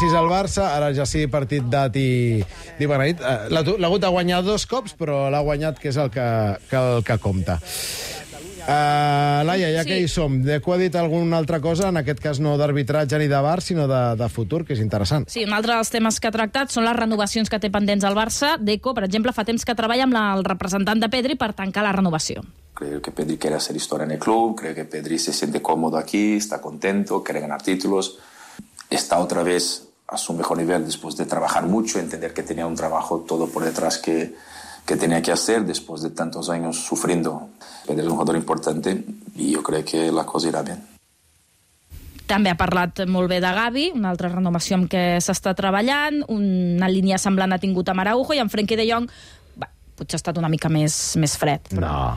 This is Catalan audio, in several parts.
6 al Barça, ara ja sí, partit dat i beneït. L'ha hagut de guanyar 2 cops, però l'ha guanyat, que és el que compta. Laia, ja que hi som, Deco ha dit alguna altra cosa, en aquest cas no d'arbitratge ni de VAR, sinó de futur, que és interessant. Sí, un altre dels temes que ha tractat són les renovacions que té pendents al Barça. Deco, per exemple, fa temps que treballa amb el representant de Pedri per tancar la renovació. Creo que Pedri quiere hacer historia en el club, creo que Pedri se siente cómodo aquí, está contento, quiere ganar títulos, está otra vez a su mejor nivel después de trabajar mucho, entender que tenía un trabajo todo por detrás que tenía que hacer después de tantos años sufriendo. Pedri es un jugador importante y yo creo que la cosa irá bien. També ha parlat molt bé de Gavi, una altra renovació amb què s'està treballant, una línia semblant ha tingut amb Araujo, i amb Frenkie de Jong potser ha estat una mica més fred. Però...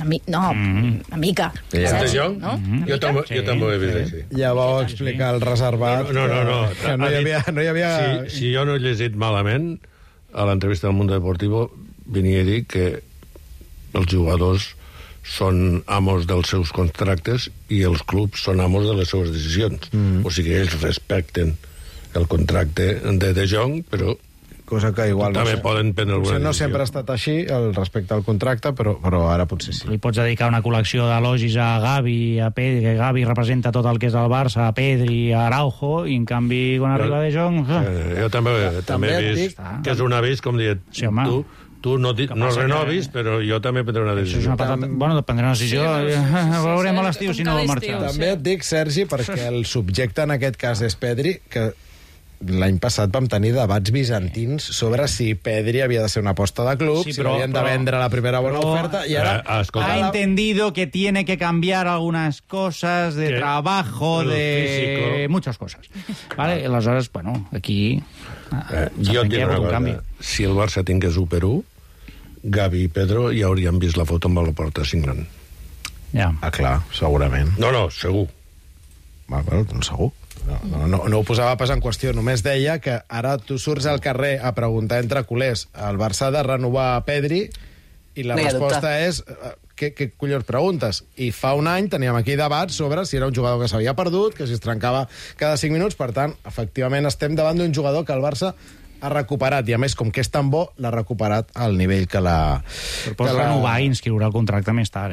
Una mica. De Jong? No? Jo també ho he vist així. Ja vau explicar el reservat. No. Que no hi havia... Si jo no he llegit malament, a l'entrevista del Mundo Deportivo venia a dir que els jugadors són amos dels seus contractes i els clubs són amos de les seves decisions. O sigui, ells respecten el contracte de Jong, però cosa que igual també poden prendre alguna decisió. No sempre ha estat així, respecte al contracte, però ara potser sí. Li pots dedicar una col·lecció d'elogis a Gavi, a Pedri, que Gavi representa tot el que és el Barça, a Pedri, a Araujo, i en canvi, quan arriba De Jong... Jo també he vist que és un avís, com dir, tu no renovis, però jo també prendré una decisió. Bueno, prendré una decisió, veurem a l'estiu si no vol marxar. També et dic, Sergi, perquè el subjecte en aquest cas és Pedri, que l'any passat vam tenir debats bizantins sobre si Pedri havia de ser una aposta de club, si l'havien de vendre la primera bona oferta, i ara... Ha entendido que tiene que cambiar algunas cosas de trabajo, de muchas cosas. ¿Vale? Aleshores, bueno, aquí... Jo et dic una cosa. Si el Barça tingués 1-1, Gavi i Pedro ja haurien vist la foto amb la porta signant. Ja. Clar, segurament. No, segur. Doncs segur. No ho posava pas en qüestió, només deia que ara tu surts al carrer a preguntar entre culers el Barça ha de renovar Pedri i la resposta és què collons preguntes? I fa un any teníem aquí debats sobre si era un jugador que s'havia perdut, que si es trencava cada 5 minuts, per tant, efectivament estem davant d'un jugador que el Barça ha recuperat, i a més, com que és tan bo, l'ha recuperat al nivell que l'ha... Però pots renovar i inscriure el contracte més tard,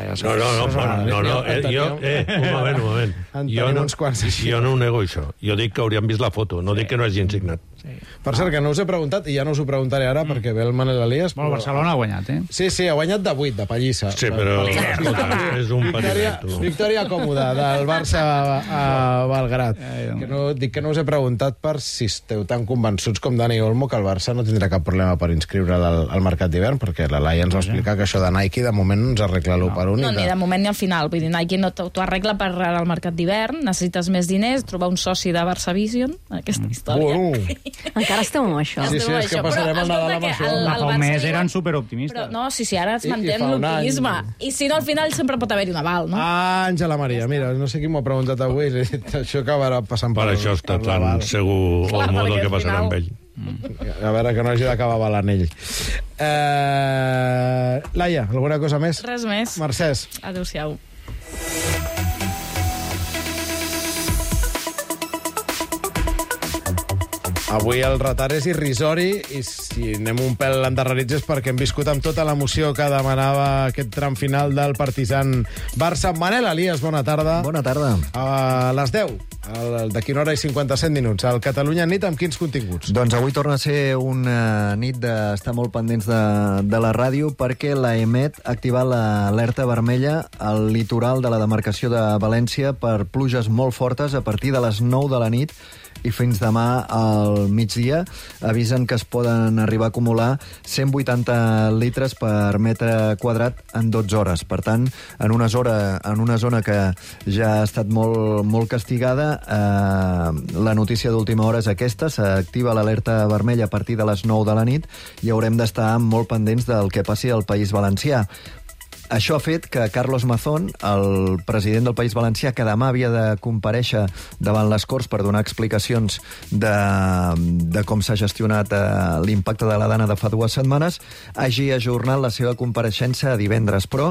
Un moment. Jo no ho nego, això. Jo dic que haurien vist la foto, no dic que no hagin signat. Per cert, que no us he preguntat, i ja no us ho preguntaré ara, perquè ve el Manel Elias... Bueno, Barcelona ha guanyat, Sí, ha guanyat de 8, de pallissa. Sí, però és un petit. Victòria còmoda del Barça a Belgrat. Dic que no us he preguntat per si esteu tan convençuts com Dani Olmo que el Barça no tindrà cap problema per inscriure'l al mercat d'hivern, perquè la Laia ens va explicar que això de Nike de moment no ens arregla l'1-1. No, ni de moment ni al final. Vull dir, Nike no t'ho arregla per al mercat d'hivern, necessites més diners, trobar un soci de Barça Vision, aquesta història. Encara estem amb això. Sí, és que passarem el Nadal amb això. Fa un mes eren superoptimistes. No, sí, ara es manté l'optimisme. I si no, al final sempre pot haver-hi un aval, no? Àngela Maria, mira, no sé qui m'ho ha preguntat avui, això acabarà passant per això està tan segur el modo que passarà amb ell. A veure, que no hagi d'acabar balant ell. Laia, alguna cosa més? Res més. Mercès. Adéu-siau. Avui el retard és irrisori i si anem un pèl endarrerits és perquè hem viscut amb tota l'emoció que demanava aquest tram final del Partizan Barça. Manel Elias, bona tarda. Bona tarda. A les 10, d'aquí una hora i 57 minuts. El Catalunya Nit, amb quins continguts? Doncs avui torna a ser una nit d'estar molt pendents de la ràdio perquè la EMET ha activat l'alerta vermella al litoral de la demarcació de València per pluges molt fortes a partir de les 9 de la nit i fins demà al migdia. Avisen que es poden arribar a acumular 180 litres per metre quadrat en 12 hores. Per tant, en una zona que ja ha estat molt castigada, la notícia d'última hora és aquesta, s'activa l'alerta vermella a partir de les 9 de la nit i haurem d'estar molt pendents del que passi al País Valencià. Això ha fet que Carlos Mazón, el president del País Valencià, que demà havia de comparèixer davant les Corts per donar explicacions de com s'ha gestionat l'impacte de la Dana de fa 2 setmanes, hagi ajornat la seva compareixença a divendres. Però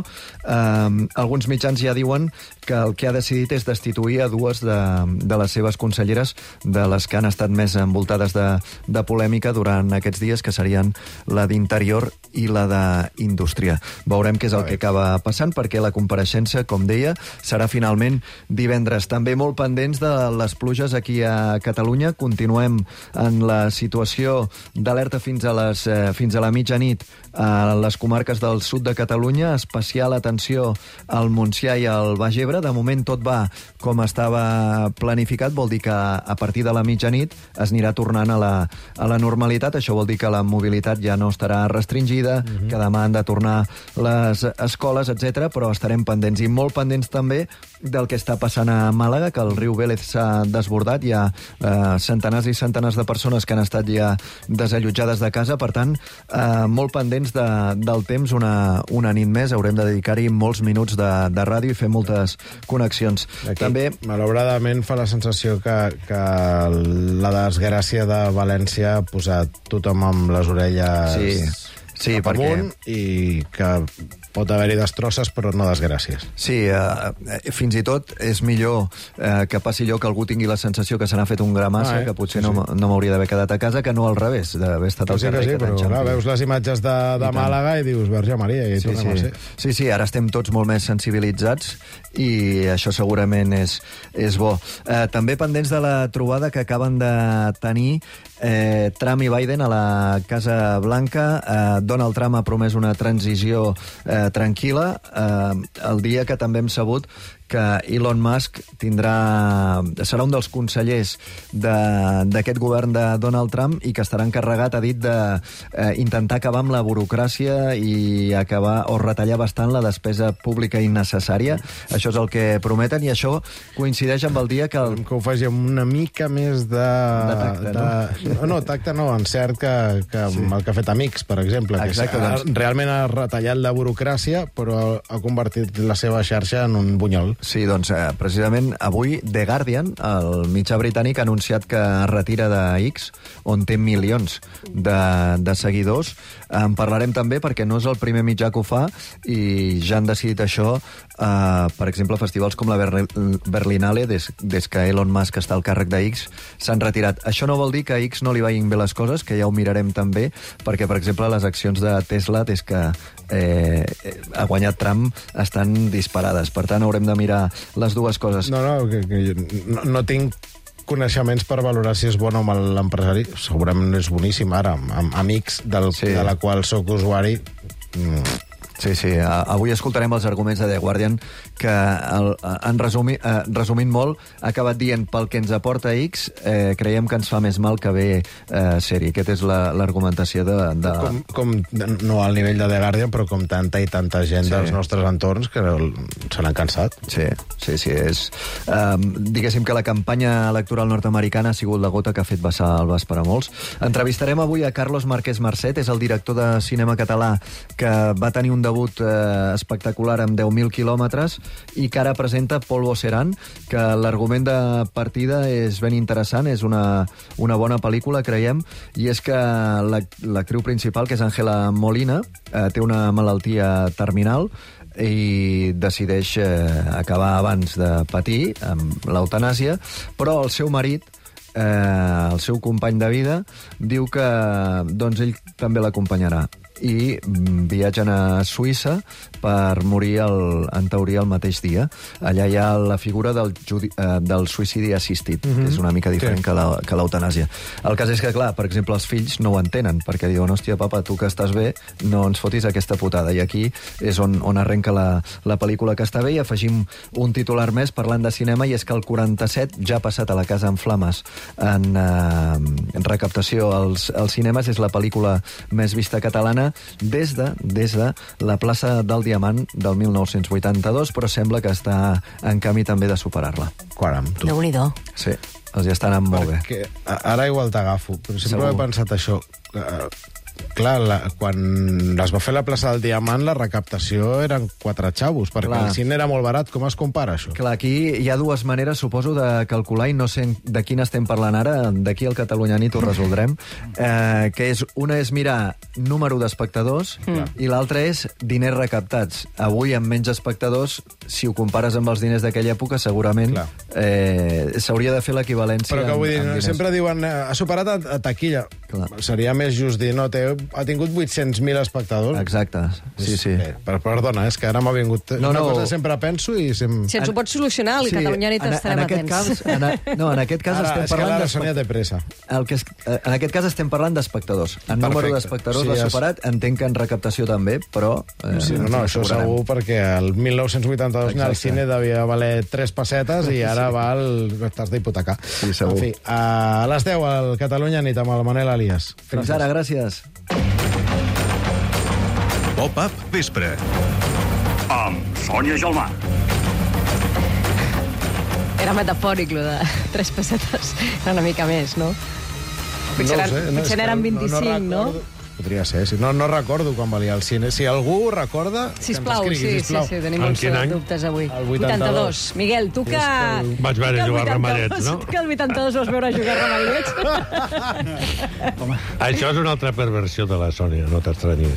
alguns mitjans ja diuen que el que ha decidit és destituir a 2 de les seves conselleres, de les que han estat més envoltades de polèmica durant aquests dies, que serien la d'Interior i la d'Indústria. Veurem què és el que acaba passant, perquè la compareixença, com deia, serà finalment divendres. També molt pendents de les pluges aquí a Catalunya. Continuem en la situació d'alerta fins a la mitjanit a les comarques del sud de Catalunya, especial atenció al Montsià i al Baix Ebre. De moment tot va com estava planificat, vol dir que a partir de la mitjanit es anirà tornant a la normalitat. Això vol dir que la mobilitat ja no estarà restringida, que demà han de tornar les escoles, etc. Però estarem pendents, i molt pendents també del que està passant a Màlaga, que el riu Vélez s'ha desbordat. Hi ha centenars i centenars de persones que han estat ja desallotjades de casa. Per tant, molt pendents del temps, una nit més. Haurem de dedicar-hi molts minuts de ràdio i fer moltes connexions. Aquí, també, malauradament, fa la sensació que la desgràcia de València ha posat tothom amb les orelles cap amunt, i que pot haver-hi destrosses, però no desgràcies. Sí, fins i tot és millor que passi allò, que algú tingui la sensació que se n'ha fet un gra massa, que potser no m'hauria d'haver quedat a casa, que no al revés, d'haver estat al carrer. Sí, però clar, veus les imatges de Màlaga i dius, Verge Maria, i tornem a ser. Sí, ara estem tots molt més sensibilitzats, i això segurament és bo. També pendents de la trobada que acaben de tenir Trump i Biden a la Casa Blanca. Donald Trump ha promès una transició tranquil·la, el dia que també hem sabut que Elon Musk serà un dels consellers d'aquest govern de Donald Trump, i que estarà encarregat, ha dit, d'intentar acabar amb la burocràcia i acabar o retallar bastant la despesa pública innecessària. Això és el que prometen, i això coincideix amb el dia que ho faci amb una mica més de tacte, no? Tacte no, encert, que amb el que ha fet Amics, per exemple. Exacte, que realment ha retallat la burocràcia, però ha convertit la seva xarxa en un bunyol. Sí, doncs precisament avui The Guardian, el mitjà britànic, ha anunciat que es retira de X, on té milions de seguidors. En parlarem també, perquè no és el primer mitjà que ho fa, i ja han decidit això, per exemple, festivals com la Berlinale, des que Elon Musk està al càrrec de X, s'han retirat. Això no vol dir que a X no li vagin bé les coses, que ja ho mirarem també, perquè, per exemple, les accions de Tesla, des que ha guanyat Trump, estan disparades. Per tant, haurem de mirar les dues coses. No tinc coneixements per valorar si és bon o mal l'empresari. Segurament és boníssim ara, amb Amics, de la qual soc usuari. Sí, avui escoltarem els arguments de The Guardian, que resumint molt, ha acabat dient: pel que ens aporta X, creiem que ens fa més mal que bé ser-hi. Aquesta és l'argumentació no al nivell de The Guardian, però com tanta i tanta gent dels nostres entorns que se n'han cansat. Sí. Diguéssim que la campanya electoral nord-americana ha sigut la gota que ha fet vessar el vas per a molts. Entrevistarem avui a Carlos Marquès Marcet, és el director de cinema català que va tenir un debut espectacular amb 10.000 quilòmetres, i que ara presenta Polvo Serán, que l'argument de partida és ben interessant, és una bona pel·lícula, creiem, i és que l'actriu principal, que és Ángela Molina, té una malaltia terminal i decideix acabar abans de patir amb l'eutanàsia, però el seu marit, el seu company de vida, diu que ell també l'acompanyarà, i viatgen a Suïssa per morir, en teoria, el mateix dia. Allà hi ha la figura del suïcidi assistit, que és una mica diferent que l'eutanàsia. El cas és que, clar, per exemple, els fills no ho entenen, perquè diuen: hòstia, papa, tu que estàs bé, no ens fotis aquesta putada. I aquí és on arrenca la pel·lícula, que està bé. I afegim un titular més parlant de cinema, i és que el 47 ja ha passat a la Casa en Flames en recaptació als cinemes. És la pel·lícula més vista catalana des de La plaça del Diamant del 1982, però sembla que està en camí també de superar-la. Caram, tu. Déu-n'hi-do. Sí, els hi està anant molt bé. Ara igual t'agafo, però sempre he pensat això. clar, quan es va fer la plaça del Diamant, la recaptació eren 4 xavos, perquè el cine era molt barat. Com es compara, això? Clar, aquí hi ha dues maneres, suposo, de calcular, i no sé de quina estem parlant ara, d'aquí al Catalunya Nit ho resoldrem, que una és mirar número d'espectadors i l'altra és diners recaptats. Avui, amb menys espectadors, si ho compares amb els diners d'aquella època, segurament s'hauria de fer l'equivalència. Però que vull dir, sempre diuen, ha superat a taquilla. Clar. Seria més just dir, no, ha tingut 800.000 espectadors. Exacte, sí. Perdona, és que ara m'ha vingut... Una cosa sempre penso i... Si ens ho pots solucionar, al Catalunya Nit estarem atents. En aquest cas estem parlant... És que la Sònia té pressa. En aquest cas estem parlant d'espectadors. En número d'espectadors l'ha superat, entenc que en recaptació també, però... No, això segur, perquè el 1982 al cine devia valer 3 pessetes i ara t'has d'hipotecar. Sí, segur. En fi, a les 10 al Catalunya Nit amb el Manel Elias. Fins ara, gràcies. Pop-up vespre. Amb Sònia Gelmà. Era metafòric, lo de 3 pessetes. Era una mica més, no? Potser eren 25, no? Podria ser, sí. No recordo quan valia el cine. Si algú ho recorda, sisplau, sí, tenim uns dubtes avui. El 82. Miguel, tu que... Vaig veure jugar Ramallets, no? Tu que el 82 vas veure jugar Ramallets. Això és una altra perversió de la Sònia, no t'estranyis.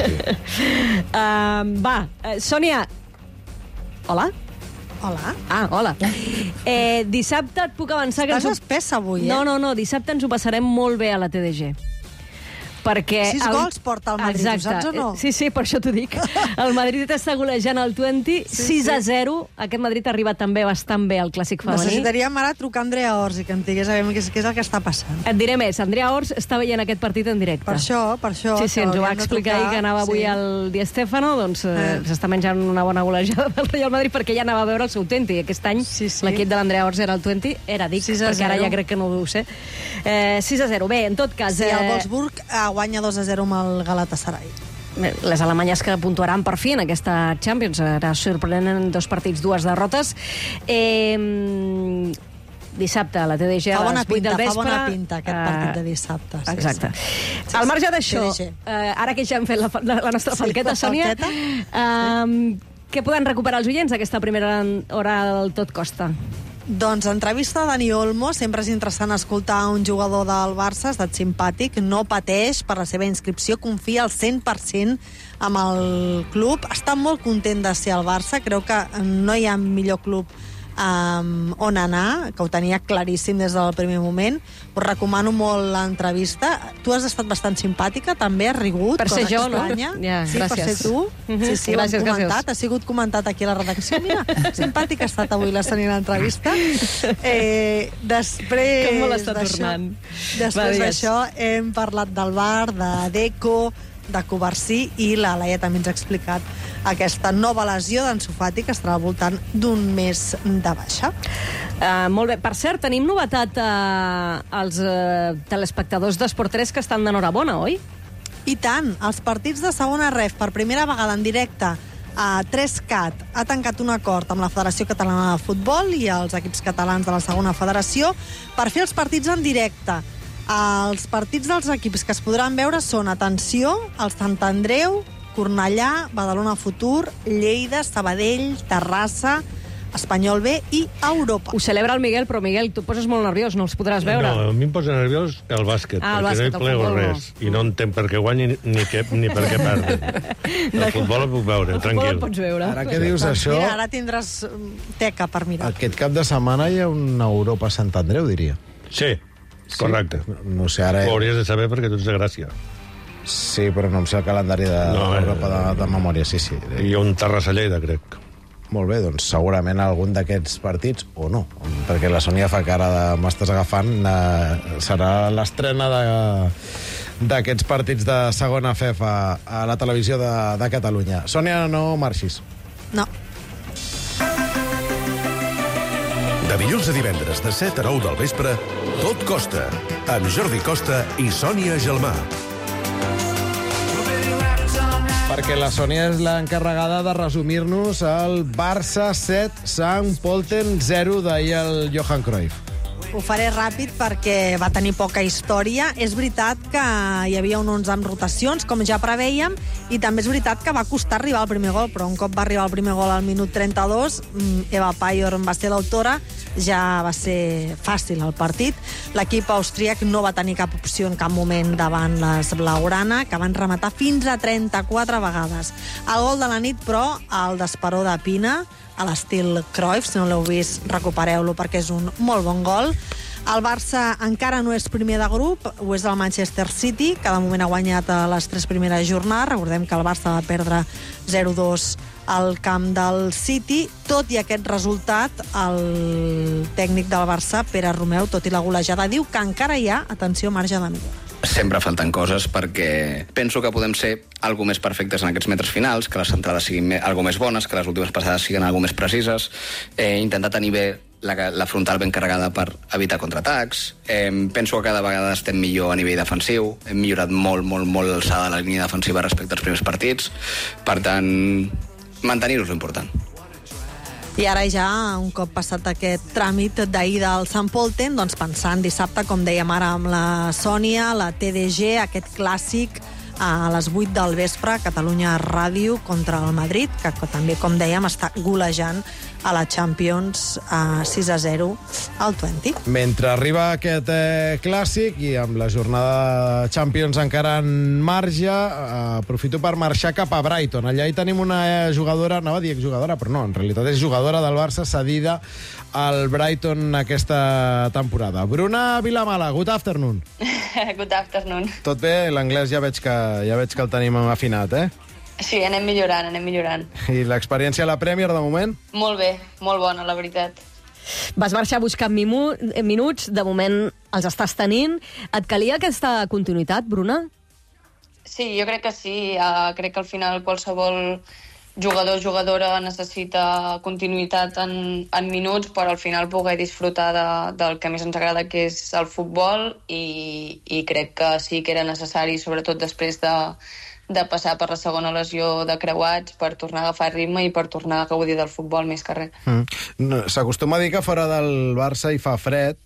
Sònia. Hola? Hola. Hola. Dissabte et puc avançar que... Estàs espessa avui, No, dissabte ens ho passarem molt bé a la TDG. Perquè 6 gols porta el Madrid, ho saps o no? Sí, per això t'ho dic. El Madrid està golejant el 20, 6-0. Aquest Madrid ha arribat també bastant bé al clàssic femení. Necessitaríem ara trucar a Andrea Ors i que em digués a veure què és el que està passant. Et diré més, Andrea Ors està veient aquest partit en directe. Per això. Sí, ens ho va explicar ahir que anava avui al Di Stéfano, doncs s'està menjant una bona golejada del Real Madrid perquè ja anava a veure el seu 20. Aquest any l'equip de l'Andrea Ors era el 20, perquè ara ja crec que no ho deu ser. 6-0. Bé, en tot cas... Sí, el Wolfsburg guanya 2-0 amb el Galatasaray. Les alemanyes que puntuaran per fi en aquesta Champions. Ara sorprenen 2 partits, 2 derrotes. Dissabte a la TDG a les 8 del vespre. Fa bona pinta aquest partit de dissabte. Exacte. Al marge d'això, ara que ja hem fet la nostra falqueta, Sònia, què poden recuperar els oients d'aquesta primera hora del Tot Costa? Doncs entrevista de Dani Olmo. Sempre és interessant escoltar un jugador del Barça, ha estat simpàtic, no pateix per la seva inscripció, confia al 100% amb el club, està molt content de ser al Barça, creu que no hi ha millor club on anar, que ho tenia claríssim des del primer moment. Us recomano molt l'entrevista. Tu has estat bastant simpàtica, també, has rigut. Per ser jo, no? Sí, per ser tu. Sí, ho hem comentat, ha sigut comentat aquí a la redacció. Mira, simpàtica ha estat avui la Sònia a l'entrevista. Com me l'està tornant. Després d'això hem parlat del bar, de Deco, de Covarsí, i la Laia també ens ha explicat aquesta nova lesió d'Ansu Fati que estarà al voltant d'un mes de baixa. Molt bé. Per cert, tenim novetat als telespectadors d'Esport 3 que estan d'enhorabona, oi? I tant. Els partits de segona ref per primera vegada en directe a 3CAT ha tancat un acord amb la Federació Catalana de Futbol i els equips catalans de la segona federació per fer els partits en directe. Els partits dels equips que es podran veure són, atenció, el Sant Andreu, Cornellà, Badalona Futur, Lleida, Sabadell, Terrassa, Espanyol B i Europa. Ho celebra el Miguel, però Miguel, tu et poses molt nerviós, no els podràs veure. No, a mi em posa nerviós el bàsquet, perquè no hi plego res, i no entenc per què guanyi ni per què perden. El futbol el puc veure, tranquil. El pots veure. Ara que dius això... Mira, ara tindràs teca per mirar. Aquest cap de setmana hi ha una Europa Sant Andreu, diria. Sí, correcte. No sé, ara... Ho hauries de saber perquè tu ets de Gràcia. Sí, però no em sé el calendari d'Europa de memòria, sí. I un Terrassa-Lleida, crec. Molt bé, doncs segurament algun d'aquests partits, o no, perquè la Sònia fa cara de m'estàs agafant, serà l'estrena d'aquests partits de segona FEF a la televisió de Catalunya. Sònia, no marxis. No. De dilluns a divendres, de 7 a 9 del vespre, Tot Costa, amb Jordi Costa i Sònia Gelmà. Perquè la Sònia és l'encarregada de resumir-nos el Barça 7, Sant Pölten 0 d'ahir el Johan Cruyff. Ho faré ràpid perquè va tenir poca història. És veritat que hi havia un 11 amb rotacions, com ja preveiem, i també és veritat que va costar arribar al primer gol, però un cop va arribar al primer gol al minut 32, Eva Payor va ser l'autora, ja va ser fàcil el partit. L'equip austríac no va tenir cap opció en cap moment davant les blaugrana, que van rematar fins a 34 vegades. El gol de la nit, però, el d'Esperó de Pina, a l'estil Cruyff, si no l'heu vist, recupereu-lo perquè és un molt bon gol. El Barça encara no és primer de grup, ho és el Manchester City, que de moment ha guanyat a les 3 primeres jornades. Recordem que el Barça va perdre 0-2 al camp del City. Tot i aquest resultat, el tècnic del Barça, Pere Romeu, tot i la golejada, diu que encara hi ha, atenció, marge de millora. Sempre falten coses perquè penso que podem ser algo més perfectes en aquests metres finals, que les centrades siguin algo més bones, que les últimes passades siguin algo més precises, intentar tenir bé la frontal ben carregada per evitar contraatacs. Penso que cada vegada estem millor a nivell defensiu, hem millorat molt l'alçada de la línia defensiva respecte als primers partits, per tant, mantenir-ho és important. I ara ja, un cop passat aquest tràmit d'ahir del Sant Polten, doncs pensant dissabte, com dèiem ara amb la Sònia, la TDG, aquest clàssic a les 8 del vespre, Catalunya Ràdio contra el Madrid, que també, com dèiem, està golejant a la Champions 6-0 al 20. Mentre arriba aquest clàssic i amb la jornada Champions encara en marge, aprofito per marxar cap a Brighton. Allà hi tenim una jugadora, anava a dir exjugadora, però no, en realitat és jugadora del Barça cedida al Brighton aquesta temporada. Bruna Vilamala, good afternoon. Good afternoon. Tot bé? L'anglès ja veig que el tenim afinat, eh? Sí, anem millorant. I l'experiència a la Premier, de moment? Molt bé, molt bona, la veritat. Vas marxar buscant minuts, de moment els estàs tenint. Et calia aquesta continuïtat, Bruna? Sí, jo crec que sí. Crec que al final qualsevol jugador o jugadora necessita continuïtat en minuts per al final poder disfrutar del que més ens agrada, que és el futbol, i crec que sí que era necessari, sobretot després de passar per la segona lesió de creuats, per tornar a agafar ritme i per tornar a gaudir del futbol més que res. S'acostuma a dir que fora del Barça hi fa fred,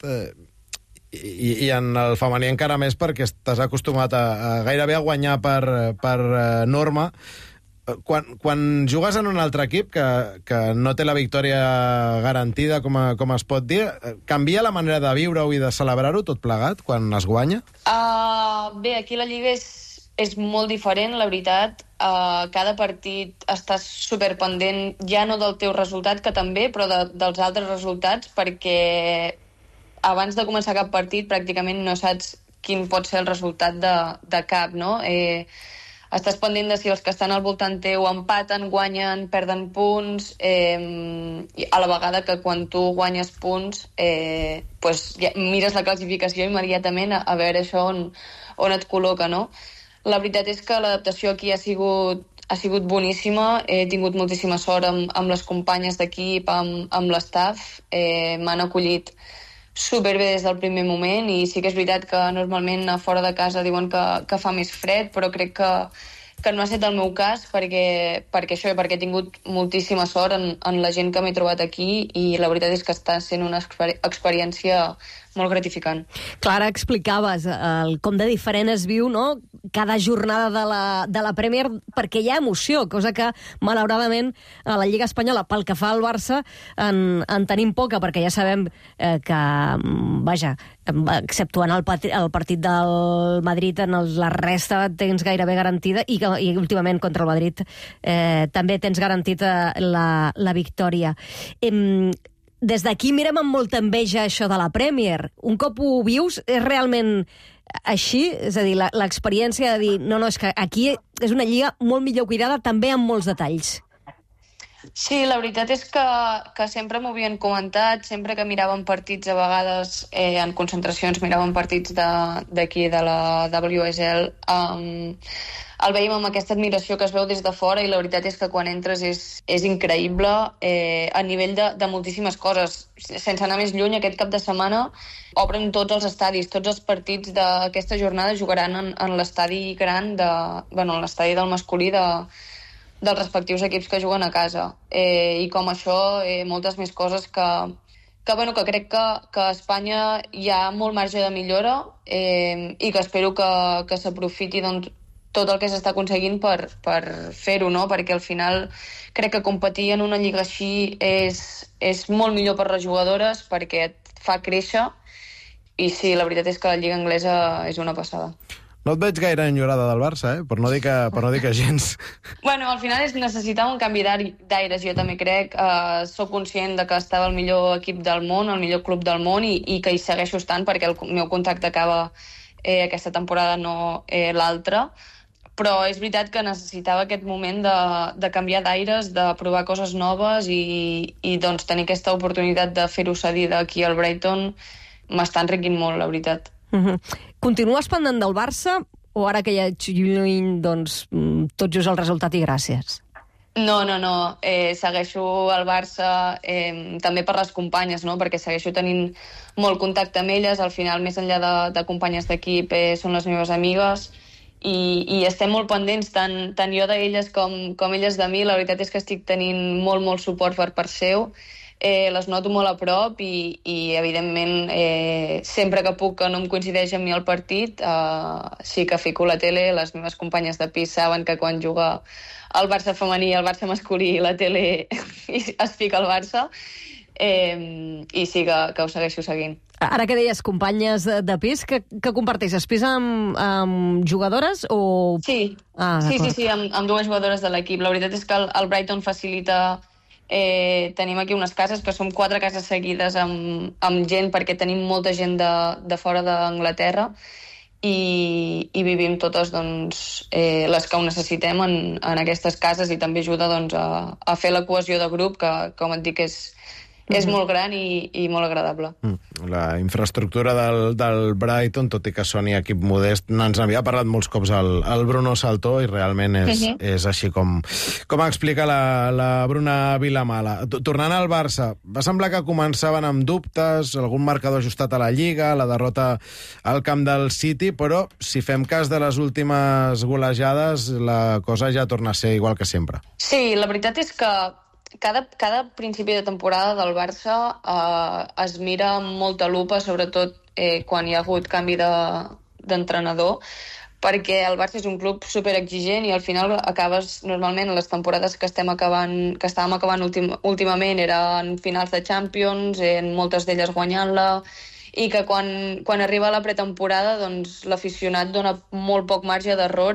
i en el femení encara més, perquè estàs acostumat gairebé a guanyar per norma. Quan jugues en un altre equip que no té la victòria garantida, com es pot dir, canvia la manera de viure-ho i de celebrar-ho tot plegat quan es guanya? Bé, aquí la Lliga és molt diferent, la veritat. Cada partit estàs superpendent, ja no del teu resultat, que també, però dels altres resultats, perquè abans de començar cap partit pràcticament no saps quin pot ser el resultat de cap, no? Estàs pendent de si els que estan al voltant teu empaten, guanyen, perden punts, a la vegada que quan tu guanyes punts ja mires la classificació immediatament a veure això on et col·loca, no? La veritat és que l'adaptació aquí ha sigut boníssima. He tingut moltíssima sort amb les companyes d'equip, amb l'estaf. M'han acollit superbé des del primer moment, i sí que és veritat que normalment a fora de casa diuen que fa més fred, però crec que no ha estat el meu cas perquè he tingut moltíssima sort en la gent que m'he trobat aquí, i la veritat és que està sent una experiència molt gratificant. Clara, explicaves com de diferent es viu, no?, cada jornada de la Premier, perquè hi ha emoció, cosa que, malauradament, a la Lliga Espanyola, pel que fa al Barça, en tenim poca, perquè ja sabem que, vaja, exceptuant el partit del Madrid, en la resta tens gairebé garantida, i últimament contra el Madrid també tens garantit la victòria. Des d'aquí mirem amb molta enveja això de la Premier. Un cop ho vius, és realment així? És a dir, l'experiència de dir, no, és que aquí és una lliga molt millor cuidada, també amb molts detalls. Sí, la veritat és que sempre m'ho havien comentat, sempre que miràvem partits, a vegades en concentracions miràvem partits d'aquí, de la WSL, el veiem amb aquesta admiració que es veu des de fora, i la veritat és que quan entres és increïble a nivell de moltíssimes coses. Sense anar més lluny, aquest cap de setmana obren tots els estadis, tots els partits d'aquesta jornada jugaran en l'estadi gran, en l'estadi del masculí dels respectius equips que juguen a casa. I com això, moltes més coses que que crec que a Espanya hi ha molt marge de millora i que espero que s'aprofiti doncs, tot el que s'està aconseguint per fer-ho, no? Perquè al final crec que competir en una lliga així és molt millor per les jugadores perquè et fa créixer i sí, la veritat és que la lliga anglesa és una passada. No et veig gaire enyorada del Barça, per no dir que gens. Bueno, al final necessitava un canvi d'aires, jo també crec. Soc conscient de que estava el millor equip del món, el millor club del món, i que hi segueixo estant perquè el meu contracte acaba aquesta temporada, no l'altra. Però és veritat que necessitava aquest moment de canviar d'aires, de provar coses noves i doncs tenir aquesta oportunitat de fer-ho cedir d'aquí al Brighton m'està enriquint molt, la veritat. Continues pendent del Barça o ara que ja ets lluny, doncs, tot just el resultat i gràcies? No. Segueixo el Barça també per les companyes, no? Perquè segueixo tenint molt contacte amb elles. Al final, més enllà de companyes d'equip, són les meves amigues i estem molt pendents, tant jo d'elles com elles de mi. La veritat és que estic tenint molt suport per part seu. Les noto molt a prop i evidentment, sempre que puc, que no em coincideix amb mi el partit, sí que fico la tele. Les meves companyes de pis saben que quan juga el Barça femení i el Barça masculí, la tele es fica al Barça, i sí que ho segueixo seguint. Ara que deies companyes de pis, que comparteixes pis amb jugadores o...? Sí, amb dues jugadores de l'equip. La veritat és que el Brighton facilita... tenim aquí unes cases que som 4 cases seguides amb gent perquè tenim molta gent de fora d'Anglaterra i vivim totes doncs, les que ho necessitem en aquestes cases i també ajuda doncs, a fer la cohesió de grup que, com et dic, és molt gran i molt agradable. La infraestructura del Brighton, tot i que soni equip modest, ens havia parlat molts cops el Bruno Saltó i realment és així com explica la Bruna Vilamala. Tornant al Barça, va semblar que començaven amb dubtes, algun marcador ajustat a la Lliga, la derrota al camp del City, però si fem cas de les últimes golejades, la cosa ja torna a ser igual que sempre. Sí, la veritat és que cada principi de temporada del Barça es mira amb molta lupa, sobretot quan hi ha hagut canvi d'entrenador, perquè el Barça és un club superexigent i al final acabes, normalment, les temporades que estàvem acabant últimament eren finals de Champions, moltes d'elles guanyant-la, i que quan arriba la pretemporada doncs, l'aficionat dona molt poc marge d'error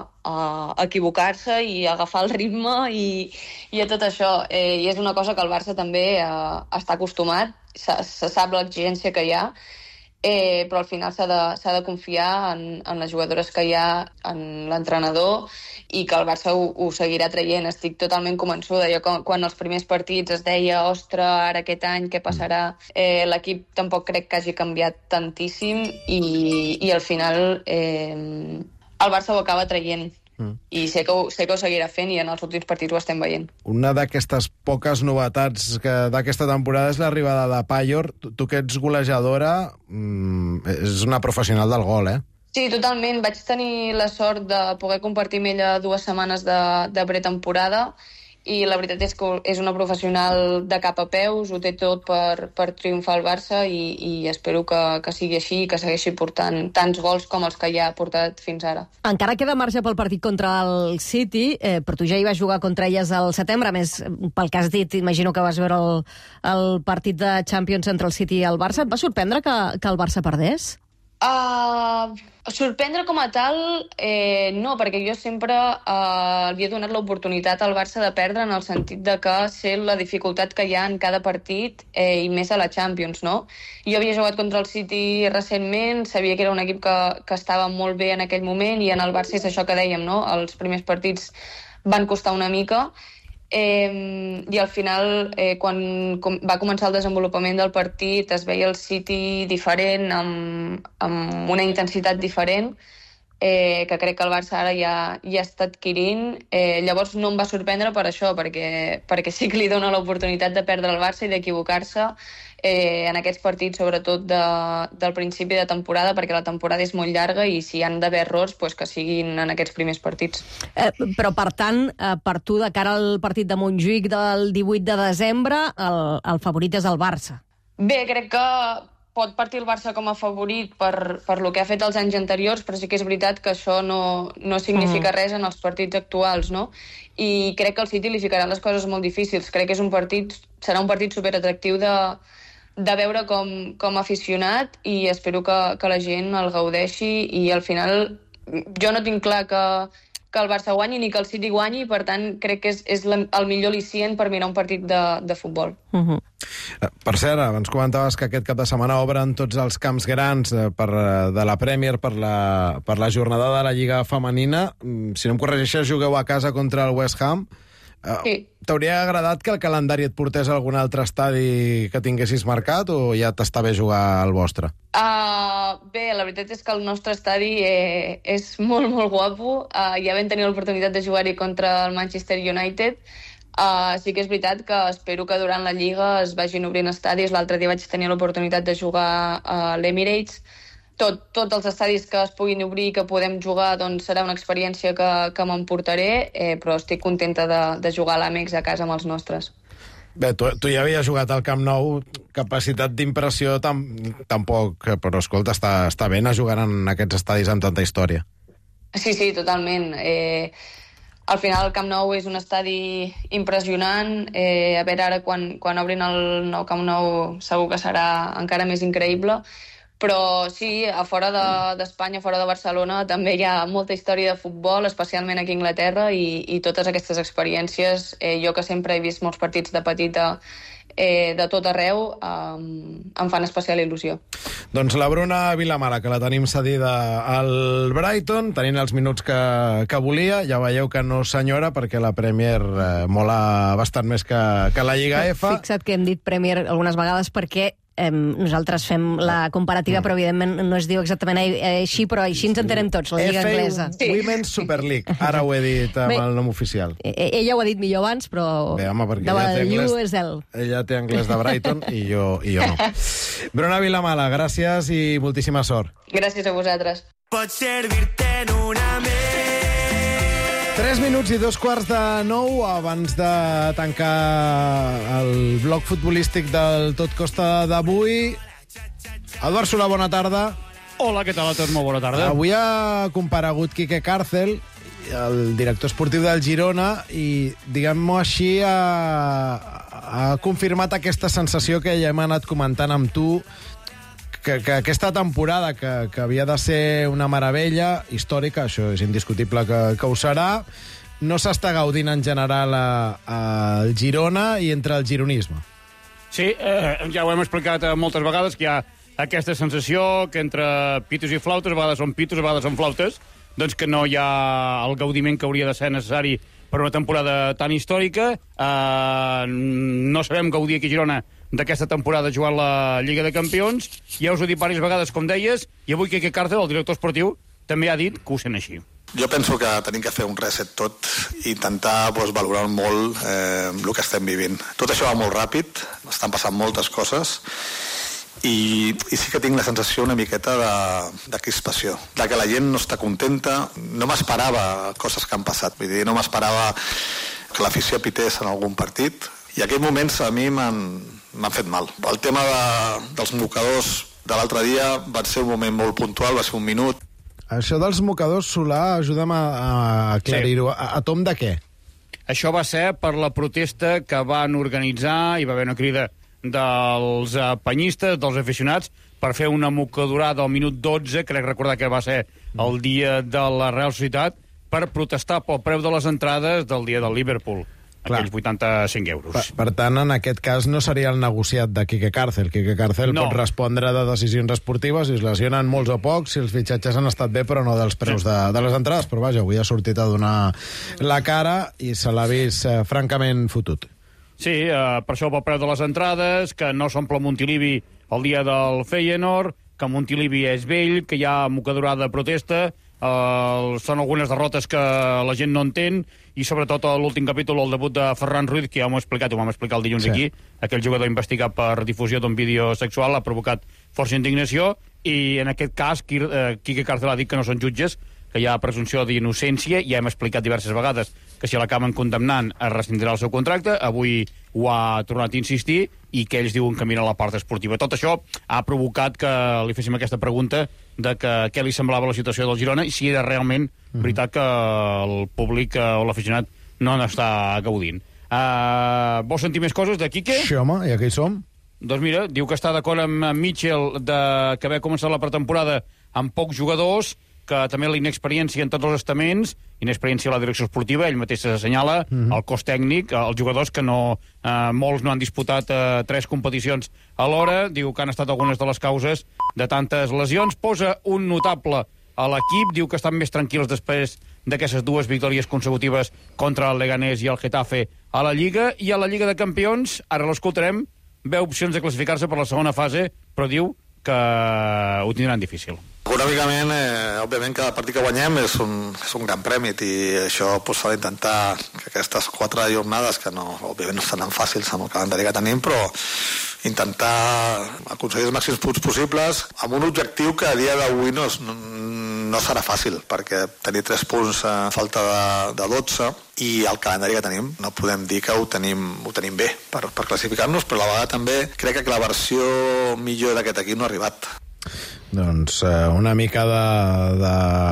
a equivocar-se i a agafar el ritme i a tot això. I és una cosa que el Barça també està acostumat, se sap l'exigència que hi ha, però al final s'ha de confiar en les jugadores que hi ha, en l'entrenador, i que el Barça ho seguirà traient. Estic totalment convençuda. Quan els primers partits es deia ostres, ara aquest any què passarà? L'equip tampoc crec que hagi canviat tantíssim i al final el Barça ho acaba traient. I sé que ho seguirà fent i en els últims partits ho estem veient. Una d'aquestes poques novetats d'aquesta temporada és l'arribada de Payor. Tu que ets golejadora, és una professional del gol, Sí, totalment. Vaig tenir la sort de poder compartir amb ella 2 setmanes de pretemporada i la veritat és que és una professional de cap a peus, ho té tot per triomfar el Barça i espero que sigui així i que segueixi portant tants gols com els que ja ha portat fins ara. Encara queda marge pel partit contra el City, però tu ja hi vas jugar contra elles al setembre, més pel que has dit, imagino que vas veure el partit de Champions entre el City i el Barça. Et va sorprendre que el Barça perdés? Sorprendre com a tal, no, perquè jo sempre havia donat l'oportunitat al Barça de perdre en el sentit de que sé la dificultat que hi ha en cada partit i més a la Champions, no? Jo havia jugat contra el City recentment, sabia que era un equip que estava molt bé en aquell moment i en el Barça és això que dèiem, no? Els primers partits van costar una mica i al final, quan va començar el desenvolupament del partit, es veia el City diferent, amb una intensitat diferent, que crec que el Barça ara ja està adquirint. Llavors no em va sorprendre per això, perquè sí que li dona l'oportunitat de perdre el Barça i d'equivocar-se en aquests partits, sobretot del principi de temporada, perquè la temporada és molt llarga i si hi han d'haver errors, doncs que siguin en aquests primers partits. Però, per tant, per tu, de cara al partit de Montjuïc del 18 de desembre, el favorit és el Barça. Bé, crec que pot partir el Barça com a favorit per lo que ha fet els anys anteriors, però sí que és veritat que això no significa res en els partits actuals, no? I crec que el City li ficarà les coses molt difícils. Crec que serà un partit superatractiu de veure com aficionat, i espero que la gent el gaudeixi, i al final jo no tinc clar que el Barça guanyi ni que el City guanyi, per tant crec que és el millor al·licient per mirar un partit de futbol. Per cert, abans comentaves que aquest cap de setmana obren tots els camps grans de la Premier per la jornada de la Lliga Femenina. Si no em corregeixes, jugueu a casa contra el West Ham. Sí. T'hauria agradat que el calendari et portés a algun altre estadi que tinguessis marcat, o ja t'està bé jugar al vostre? Bé, la veritat és que el nostre estadi és molt, molt guapo. Ja vam tenir l'oportunitat de jugar-hi contra el Manchester United. Sí que és veritat que espero que durant la Lliga es vagin obrint estadis. L'altre dia vaig tenir l'oportunitat de jugar a l'Emirates. Tots els estadis que es puguin obrir i que podem jugar, doncs serà una experiència que m'emportaré, però estic contenta de jugar a l'Amex a casa amb els nostres. Bé, tu ja havies jugat al Camp Nou, capacitat d'impressió tampoc, però escolta, està bé anar jugant en aquests estadis amb tanta història. Sí, totalment. Al final el Camp Nou és un estadi impressionant. A veure, ara quan obrin el nou Camp Nou segur que serà encara més increïble. Però sí, a fora d'Espanya, fora de Barcelona, també hi ha molta història de futbol, especialment aquí a Anglaterra, i totes aquestes experiències, jo que sempre he vist molts partits de petita de tot arreu, em fan especial il·lusió. Doncs la Bruna Vilamala, que la tenim cedida al Brighton, tenint els minuts que volia. Ja veieu que no senyora, perquè la Premier mola bastant més que la Lliga F. Fixa't que hem dit Premier algunes vegades perquè nosaltres fem la comparativa, però evidentment no es diu exactament així, però així ens entenem tots, la Lliga Anglesa. Women's Super League, ara ho he dit amb el nom oficial. Ella ho ha dit millor abans, però bé, home, ella té anglès de Brighton i jo no. Bruna Vilamala, gràcies i moltíssima sort. Gràcies a vosaltres. Pot servir-te en una més. 3 minuts i 2:45 abans de tancar el bloc futbolístic del Tot Costa d'avui. Eduard Solà, bona tarda. Hola, què tal a tots? Molt bona tarda. Avui ha comparegut Quique Cárcel, el director esportiu del Girona, i, diguem-ho així, ha confirmat aquesta sensació que ja hem anat comentant amb tu, que aquesta temporada, que havia de ser una meravella històrica, això és indiscutible que ho serà, no s'està gaudint en general al Girona i entre el gironisme. Sí, ja ho hem explicat moltes vegades, que hi ha aquesta sensació que entre pitos i flautes, a vegades són pitos, a vegades són flautes, doncs que no hi ha el gaudiment que hauria de ser necessari per una temporada tan històrica. No sabem gaudir aquí a Girona d'aquesta temporada jugant la Lliga de Campions. Ja us ho he dit diverses vegades, com deies, i avui Quique Cárcel, el director esportiu, també ha dit que ho sent així. Jo penso que tenim que fer un reset tot i intentar valorar molt el que estem vivint. Tot això va molt ràpid, estan passant moltes coses, i sí que tinc la sensació una miqueta de crispació, de que la gent no està contenta. No m'esperava coses que han passat, vull dir, no m'esperava que l'afició pités en algun partit, i aquells moments a mi m'han fet mal. El tema dels mocadors de l'altre dia va ser un moment molt puntual, va ser un minut. Això dels mocadors, Solà, ajuda'm a aclarir-ho. Sí. A tom de què? Això va ser per la protesta que van organitzar, hi va haver una crida dels penyistes, dels aficionats, per fer una mocadorada al minut 12, crec recordar que va ser el dia de la Real Societat, per protestar pel preu de les entrades del dia del Liverpool. Aquells 85 euros. Per tant, en aquest cas no seria el negociat de Quique Cárcel. Quique Cárcel pot respondre de decisions esportives, si es lesionen molts o pocs, si els fitxatges han estat bé, però no dels preus de les entrades. Però vaja, avui ha sortit a donar la cara i se l'ha vist francament fotut. Sí, per això pel preu de les entrades, que no s'omple Montilivi el dia del Feyenoord, que Montilivi és vell, que hi ha mocadorada de protesta, són algunes derrotes que la gent no entén, i sobretot l'últim capítol, el debut de Ferran Ruiz, que ja ho vam explicar el dilluns aquí, aquell jugador investigat per difusió d'un vídeo sexual, ha provocat força indignació, i en aquest cas Quique Cárcel ha dit que no són jutges, que hi ha presumpció d'innocència, ja hem explicat diverses vegades que si l'acaben condemnant es rescindirà el seu contracte, avui ho ha tornat a insistir, i que ells diuen que mira la part esportiva. Tot això ha provocat que li féssim aquesta pregunta de què li semblava la situació del Girona i si era realment veritat que el públic o l'aficionat no n'està gaudint. Vols sentir més coses de Quique? Sí, home, i aquí som. Doncs mira, diu que està d'acord amb Mitchell que haver començat la pretemporada amb pocs jugadors, que també la inexperiència en tots els estaments, inexperiència a la direcció esportiva, ell mateix s'assenyala, el cos tècnic, els jugadors que molts no han disputat 3 competicions alhora, diu que han estat algunes de les causes de tantes lesions, posa un notable a l'equip, diu que estan més tranquils després d'aquestes 2 victòries consecutives contra el Leganés i el Getafe a la Lliga, i a la Lliga de Campions, ara l'escoltarem, veu opcions de classificar-se per la segona fase, però diu que ho tindran difícil. Econòmicament, òbviament, cada partit que guanyem és un gran premi i això s'ha d'intentar que aquestes 4 jornades, que òbviament no seran fàcils amb el calendari que tenim, però intentar aconseguir els màxims punts possibles amb un objectiu que a dia d'avui no serà fàcil, perquè tenir 3 punts a falta de 12 i el calendari que tenim, no podem dir que ho tenim bé per classificar-nos, però a la vegada també crec que la versió millor d'aquest equip no ha arribat. Doncs una mica de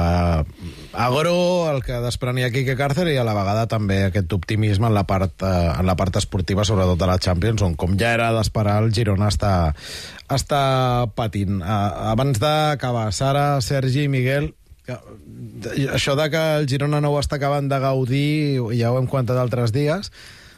agro el que desprenia Quique Càrcer, i a la vegada també aquest optimisme en la part esportiva, sobretot de la Champions, on, com ja era d'esperar, el Girona està patint. Abans d'acabar, Sara, Sergi i Miguel, això de que el Girona no ho està acabant de gaudir, ja ho hem comentat altres dies,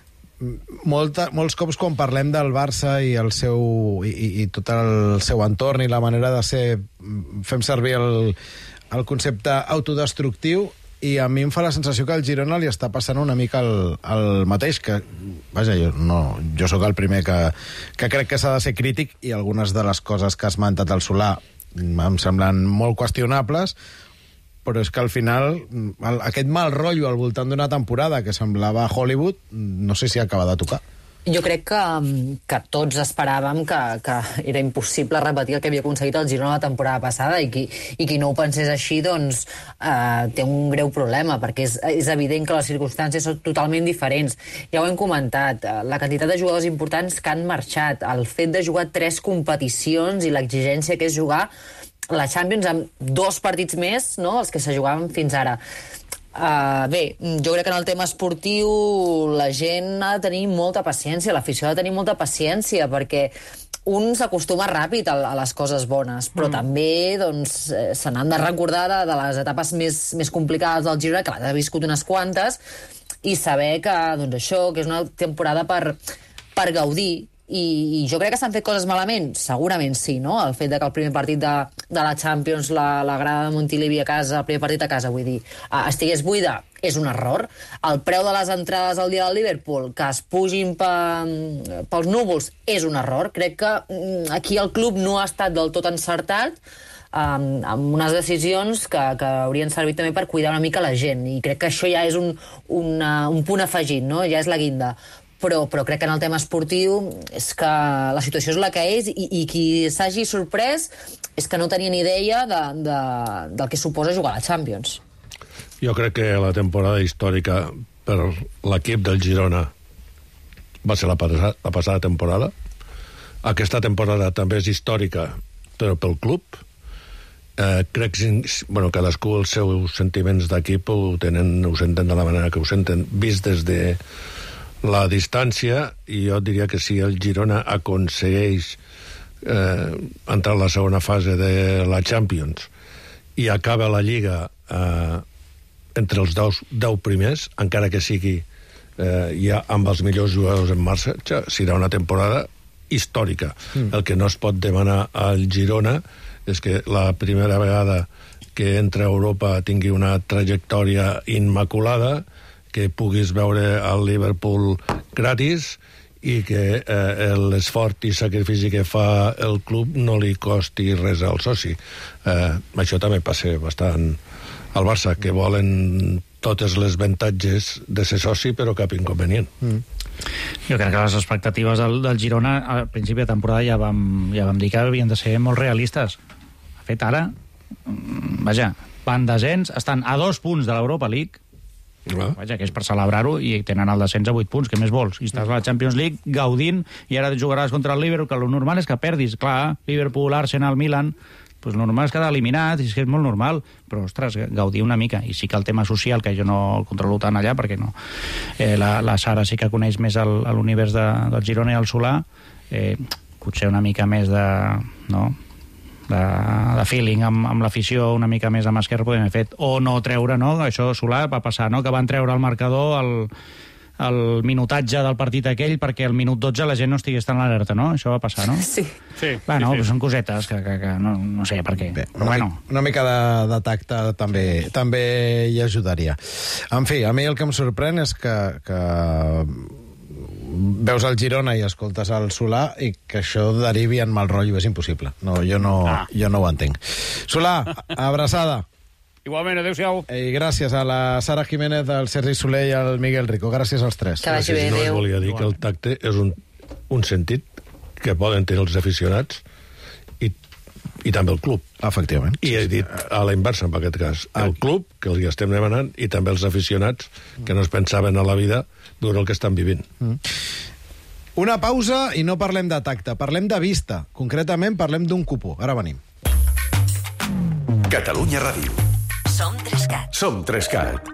molts cops quan parlem del Barça i tot el seu entorn i la manera de ser, fem servir el concepte autodestructiu, i a mi em fa la sensació que al Girona li està passant una mica el mateix, que, vaja, jo sóc el primer que crec que s'ha de ser crític, i algunes de les coses que ha esmentat el Solà em semblen molt qüestionables, però és que al final aquest mal rotllo al voltant d'una temporada que semblava Hollywood, no sé si acaba de tocar. Jo crec que tots esperàvem que era impossible repetir el que havia aconseguit el Girona la temporada passada, i qui no ho pensés així doncs té un greu problema, perquè és evident que les circumstàncies són totalment diferents. Ja ho hem comentat, la quantitat de jugadors importants que han marxat, el fet de jugar 3 competicions i l'exigència que és jugar la Champions amb 2 partits més, no?, els que se jugaven fins ara. Bé, jo crec que en el tema esportiu la gent ha de tenir molta paciència, l'afició ha de tenir molta paciència, perquè un s'acostuma ràpid a les coses bones, però també doncs, se n'han de recordar de les etapes més complicades del Girona, que l'ha viscut unes quantes, i saber que, doncs això, que és una temporada per gaudir. I jo crec que s'han fet coses malament, segurament sí, no? El fet que el primer partit de la Champions, la grada de Montilivi a casa, el primer partit a casa, vull dir, estigués buida, és un error. El preu de les entrades al dia del Liverpool, que es pugin pels núvols, és un error. Crec que aquí el club no ha estat del tot encertat, amb unes decisions que haurien servit també per cuidar una mica la gent, i crec que això ja és un punt afegit, no? Ja és la guinda. Però crec que en el tema esportiu és que la situació és la que és, i qui s'hagi sorprès és que no tenia ni idea del que suposa jugar a la Champions. Jo crec que la temporada històrica per l'equip del Girona va ser la passada temporada. Aquesta temporada també és històrica, però pel club. Crec que cadascú els seus sentiments d'equip ho senten de la manera que ho senten, vist des de la distància, i jo diria que si el Girona aconsegueix entrar a la segona fase de la Champions i acaba la Lliga entre els 10 primers, encara que sigui ja amb els millors jugadors en marxa, serà una temporada històrica. El que no es pot demanar al Girona és que la primera vegada que entra a Europa tingui una trajectòria immaculada, que puguis veure el Liverpool gratis, i que l'esforç i sacrifici que fa el club no li costi res al soci. Això també passa bastant al Barça, que volen totes les avantatges de ser soci, però cap inconvenient. Jo crec que les expectatives del Girona al principi de temporada ja vam dir que havien de ser molt realistes. De fet, ara vaja, van descens, estan a 2 punts de l'Europa League, vaja, que és per celebrar-ho, i tenen el descens a 8 punts, què més vols? I estàs a la Champions League gaudint, i ara jugaràs contra el Liverpool, que el normal és que perdis, clar, Liverpool, Arsenal, Milan, doncs normal és quedar eliminat, i és que és molt normal, però, ostres, gaudir una mica. I sí que el tema social, que jo no el controlo tant allà, perquè no. La Sara sí que coneix més l'univers del Girona i el Solà, potser una mica més de feeling amb l'afició, una mica més amb Esquerra podem haver fet, o no treure, no? Això Solà va passar, no? Que van treure el marcador el minutatge del partit aquell perquè al minut 12 la gent no estigués tan alerta, no? Això va passar, no? Sí. Bueno, sí. Són cosetes que no sé per què. Bé, una mica de tacte també hi ajudaria. En fi, a mi el que em sorprèn és que veus el Girona i escoltes el Solà i que això derivi en mal rotllo, és impossible. No, jo no ho entenc. Solà, abraçada. Igualment, adéu-siau. I gràcies a la Sara Jiménez, al Sergi Soler i al Miguel Rico. Gràcies als tres. Que vagi bé, adéu. No volia dir que el tacte és un sentit que poden tenir els aficionats i també el club. Efectivament. I he dit a la inversa, en aquest cas. El club, que els hi estem demanant, i també els aficionats, que no es pensaven a la vida durant el que estan vivint. Una pausa i no parlem de tacte, parlem de vista. Concretament, parlem d'un cupó. Ara venim. Catalunya Ràdio. Som 3CAT. Som 3CAT.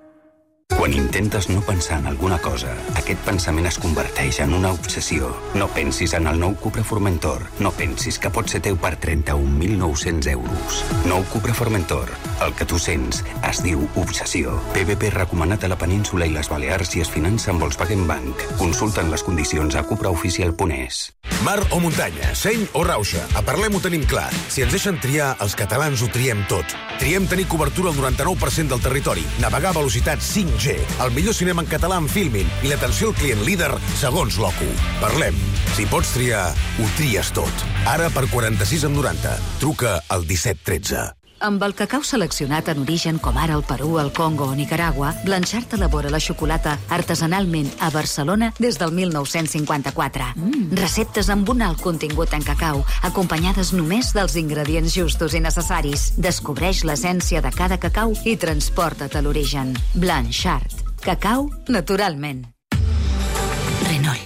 Quan intentes no pensar en alguna cosa, aquest pensament es converteix en una obsessió. No pensis en el nou Cupra Formentor. No pensis que pot ser teu per 31.900 euros. Nou Cupra Formentor. El que tu sents es diu obsessió. PVP recomanat a la península i les Balears i es finança amb Volkswagen Bank. Consulta'n les condicions a cupraoficial.es. Mar o muntanya, seny o rauxa, a Parlem ho tenim clar. Si ens deixen triar, els catalans ho triem tot. Triem tenir cobertura al 99% del territori, navegar a velocitat 5G, el millor cinema en català en Filmin i l'atenció al client líder segons l'OCU. Parlem. Si pots triar, ho tries tot. Ara per 46,90. Truca al 1713. Amb el cacau seleccionat en origen com ara el Perú, el Congo o Nicaragua, Blanchard elabora la xocolata artesanalment a Barcelona des del 1954. Receptes amb un alt contingut en cacau, acompanyades només dels ingredients justos i necessaris. Descobreix l'essència de cada cacau i transporta't a l'origen. Blanchard. Cacau naturalment. Renault.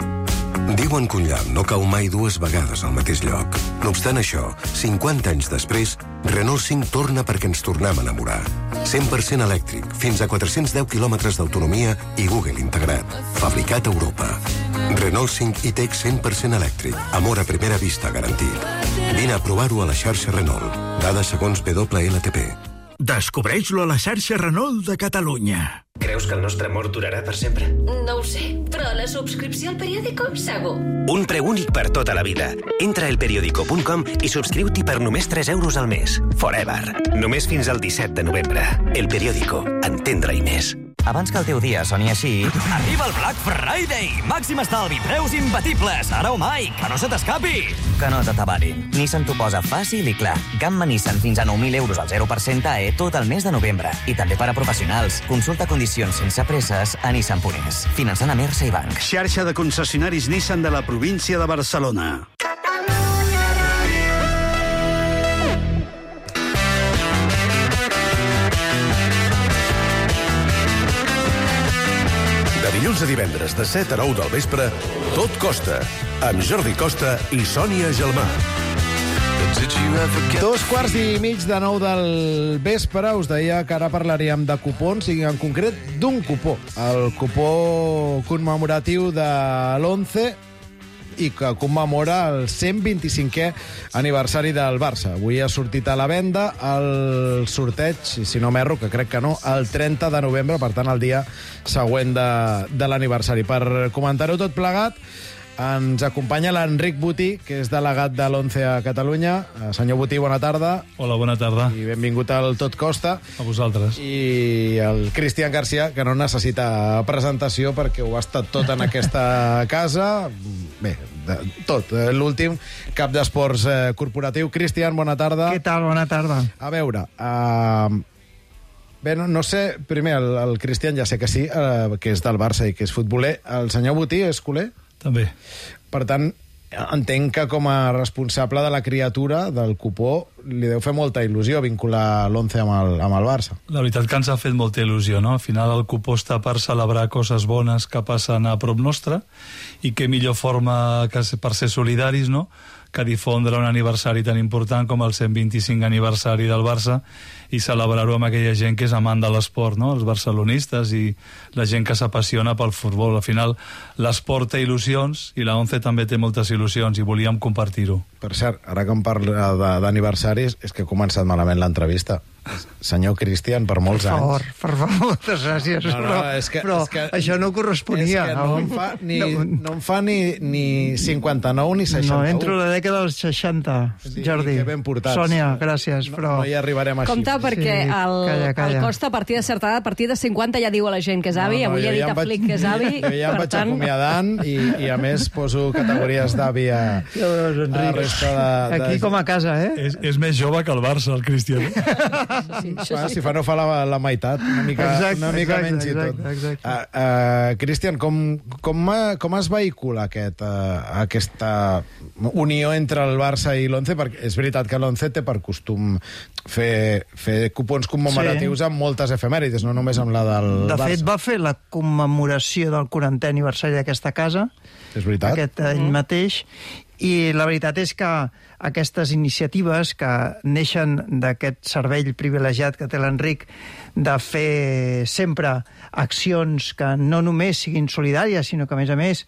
Diuen que un llamp no cau mai 2 vegades al mateix lloc. No obstant això, 50 anys després, Renault 5 torna perquè ens tornem a enamorar. 100% elèctric, fins a 410 quilòmetres d'autonomia i Google integrat. Fabricat a Europa. Renault 5 e-Tech 100% elèctric. Amor a primera vista garantit. Vine a provar-ho a la xarxa Renault. Dades segons WLTP. Descobreix-lo a la xarxa Renault de Catalunya. Creus que el nostre amor durarà per sempre? No ho sé, però la subscripció al periòdico, segur. Un preu únic per tota la vida. Entra a elperiodico.com i subscriu-t'hi per només 3 euros al mes. Forever. Només fins al 17 de novembre. El Periódico. Entendre-hi més. Abans que el teu dia soni així... Arriba el Black Friday! Màxim estalvi, preus imbatibles, ara o mai, que no se t'escapi! Que no t'atabarin. Nissan t'ho posa fàcil i clar. Gamma Nissan fins a 9.000 euros al 0% AE tot el mes de novembre. I també per a professionals. Consulta condicions sense presses a Nissan.es. Finançant a Mersa i Banc. Xarxa de concessionaris Nissan de la província de Barcelona. Dilluns a divendres de 7 a 9 del vespre, Tot Costa, amb Jordi Costa i Sònia Gelmà. 2:15 de 9 del vespre. Us deia que ara parlaríem de cupons i en concret d'un cupó. El cupó commemoratiu de l'11 i que commemora el 125è aniversari del Barça. Avui ha sortit a la venda el sorteig, si no m'erro, que crec que no, el 30 de novembre, per tant el dia següent de l'aniversari. Per comentar-ho tot plegat, ens acompanya l'Enric Botí, que és delegat de l'11 a Catalunya. Senyor Botí, bona tarda. Hola, bona tarda. I benvingut al Tot Costa. A vosaltres. I el Cristian Garcia, que no necessita presentació perquè ho ha estat tot en aquesta casa. Bé, tot. L'últim cap d'esports corporatiu. Cristian, bona tarda. Què tal? Bona tarda. A veure, bé, no sé, primer, el Cristian ja sé que sí, que és del Barça i que és futboler. El senyor Botí és culer? També. Per tant, entenc que com a responsable de la criatura, del cupó, li deu fer molta il·lusió vincular l'11 amb el Barça. La veritat que ens ha fet molta il·lusió, no? Al final el cupó està per celebrar coses bones que passen a prop nostre, i què millor forma que per ser solidaris, no?, que difondre un aniversari tan important com el 125 aniversari del Barça i celebrar-ho amb aquella gent que és amant de l'esport, no?, els barcelonistes i la gent que s'apassiona pel futbol. Al final l'esport té il·lusions i la 11 també té moltes il·lusions i volíem compartir-ho. Per cert, ara que em parla d'aniversaris, és que ha començat malament l'entrevista. Senyor Cristian, per molts anys. Per favor, moltes gràcies. Però això no corresponia. És que no em fa ni 59 ni 61. No, entro a la dècada dels 60, Jordi. Que ben portats. Sònia, gràcies, però... No hi arribarem així. Compte, perquè el Costa, a partir de certa edat, a partir de 50 ja diu a la gent que és avi, avui ha dit a Flick que és avi. Jo ja em vaig acomiadant i a més poso categories d'avi a la resta de... Aquí com a casa, eh? És més jove que el Barça, el Cristian. Si fa no fa la meitat, una mica menys i tot. Cristian, com es vehicula aquesta unió entre el Barça i l'11? Perquè és veritat que l'11 té per costum fer cupons commemoratius amb moltes efemèrides, no només amb la del Barça. De fet, va fer la commemoració del 40è aniversari d'aquesta casa, és veritat, aquest any mateix, i la veritat és que aquestes iniciatives que neixen d'aquest cervell privilegiat que té l'Enric de fer sempre accions que no només siguin solidàries, sinó que, a més,